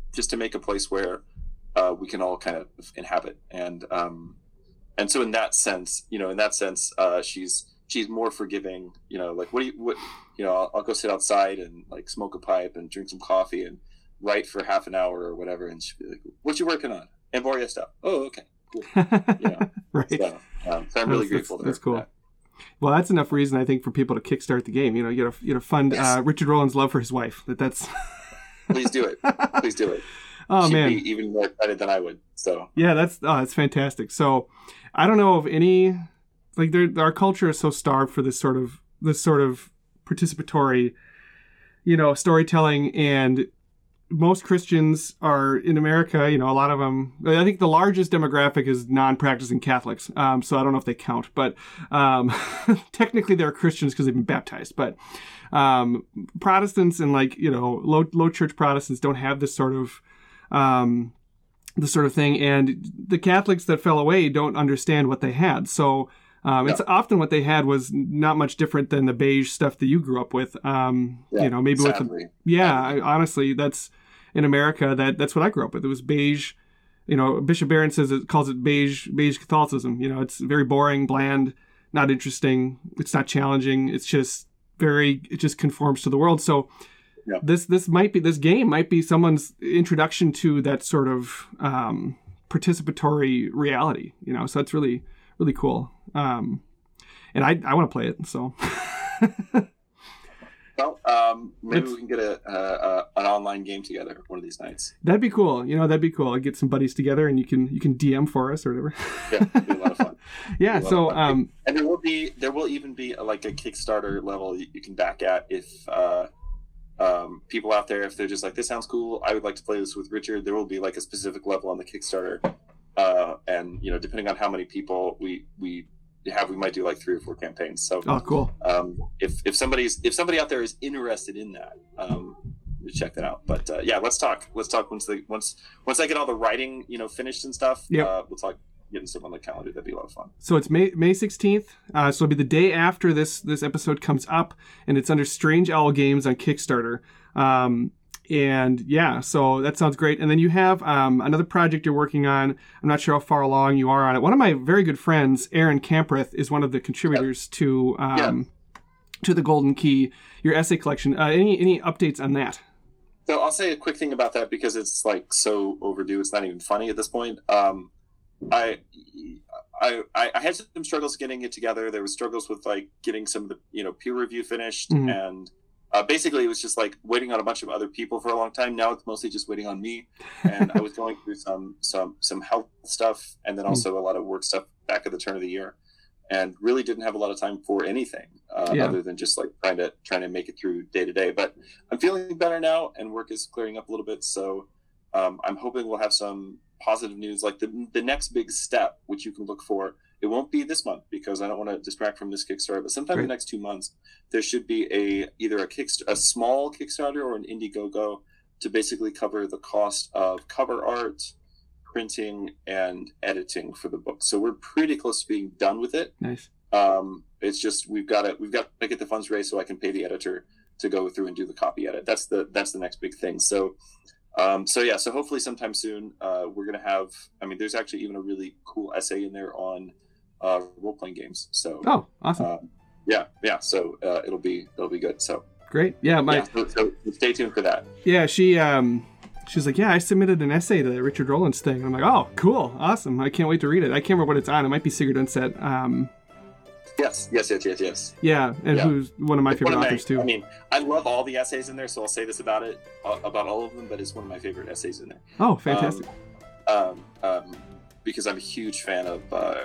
just to make a place where we can all kind of inhabit. And so in that sense, she's more forgiving. Like I'll go sit outside and like smoke a pipe and drink some coffee and write for half an hour or whatever, and she'll be like, "What you working on?" Emporia stuff. Oh, okay, cool. Right. So I'm really grateful. That's cool. That. Well, that's enough reason, I think, for people to kickstart the game. You gotta fund Richard Rowland's love for his wife. That's. Please do it. Please do it. Oh, she'd man, be even more excited than I would. So yeah, that's fantastic. So I don't know of any, like, our culture is so starved for this sort of participatory, storytelling, and most Christians are in America. A lot of them. I think the largest demographic is non-practicing Catholics. So I don't know if they count, but technically they're Christians because they've been baptized. But Protestants and low church Protestants don't have this sort of thing, and the Catholics that fell away don't understand what they had. So it's often what they had was not much different than the beige stuff that you grew up with. Maybe sadly. Honestly, that's in America. That's what I grew up with. It was beige. Bishop Barron calls it beige Catholicism. It's very boring, bland, not interesting. It's not challenging. It just conforms to the world. So this game might be someone's introduction to that sort of participatory reality. So it's really, really cool. And I want to play it. So. Well, maybe we can get an online game together one of these nights. That'd be cool. That'd be cool. I'd get some buddies together, and you can DM for us or whatever. Yeah, it'd be a lot of fun. Yeah. So, and there will even be like a Kickstarter level you can back at if people out there, if they're just like, this sounds cool, I would like to play this with Richard. There will be like a specific level on the Kickstarter, and depending on how many people we have, we might do like 3 or 4 campaigns. So cool. If somebody out there is interested in that, check that out. But let's talk once I get all the writing finished and stuff. We'll talk getting stuff on the calendar. That'd be a lot of fun. So it's May 16th, so it'll be the day after this episode comes up, and it's under Strange Owl Games on Kickstarter. And yeah, so that sounds great. And then you have another project you're working on. I'm not sure how far along you are on it. One of my very good friends, Aaron Kampreth, is one of the contributors to the Golden Key, your essay collection. Any updates on that? So I'll say a quick thing about that because it's like so overdue. It's not even funny at this point. I had some struggles getting it together. There was struggles with like getting some of the peer review finished, and basically it was just like waiting on a bunch of other people for a long time. Now it's mostly just waiting on me, and I was going through some health stuff and then also a lot of work stuff back at the turn of the year, and really didn't have a lot of time for anything other than just like trying to make it through day to day. But I'm feeling better now, and work is clearing up a little bit. So I'm hoping we'll have some positive news, like the next big step, which you can look for. It won't be this month because I don't want to distract from this Kickstarter, but sometime in the next 2 months, there should be either a small Kickstarter or an Indiegogo to basically cover the cost of cover art, printing, and editing for the book. So we're pretty close to being done with it. Nice. It's just we've got to get the funds raised so I can pay the editor to go through and do the copy edit. That's the next big thing. So hopefully sometime soon we're going to have, there's actually even a really cool essay in there on role-playing games. So awesome. So it'll be good. So great. So stay tuned for that. She's like, I submitted an essay to Richard Rowland's thing. And I'm like, oh, cool, awesome, I can't wait to read it. I can't remember what it's on. It might be Sigurd Undset. Yes. Yeah, and who's one of my favorite authors too. I love all the essays in there, so I'll say this about all of them, but it's one of my favorite essays in there. Oh, fantastic. Because I'm a huge fan of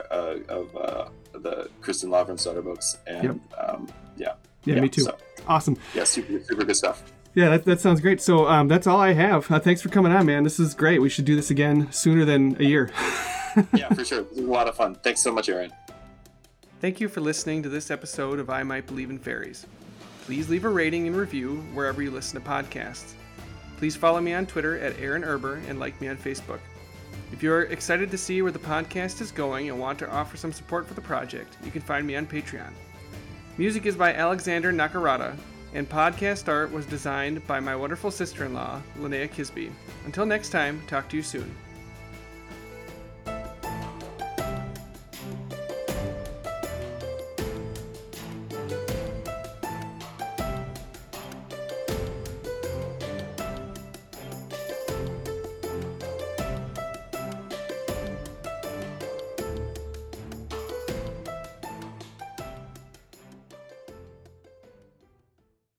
the Kristen Lavransdatter books, and me too. So, awesome. Yeah, super good stuff. Yeah, that sounds great. So that's all I have. Thanks for coming on, man. This is great. We should do this again sooner than a year. Yeah, for sure. This is a lot of fun. Thanks so much, Aaron. Thank you for listening to this episode of I Might Believe in Fairies. Please leave a rating and review wherever you listen to podcasts. Please follow me on Twitter at Aaron Erber and like me on Facebook. If you're excited to see where the podcast is going and want to offer some support for the project, you can find me on Patreon. Music is by Alexander Nakarada. and podcast art was designed by my wonderful sister-in-law, Linnea Kisby. Until next time, talk to you soon.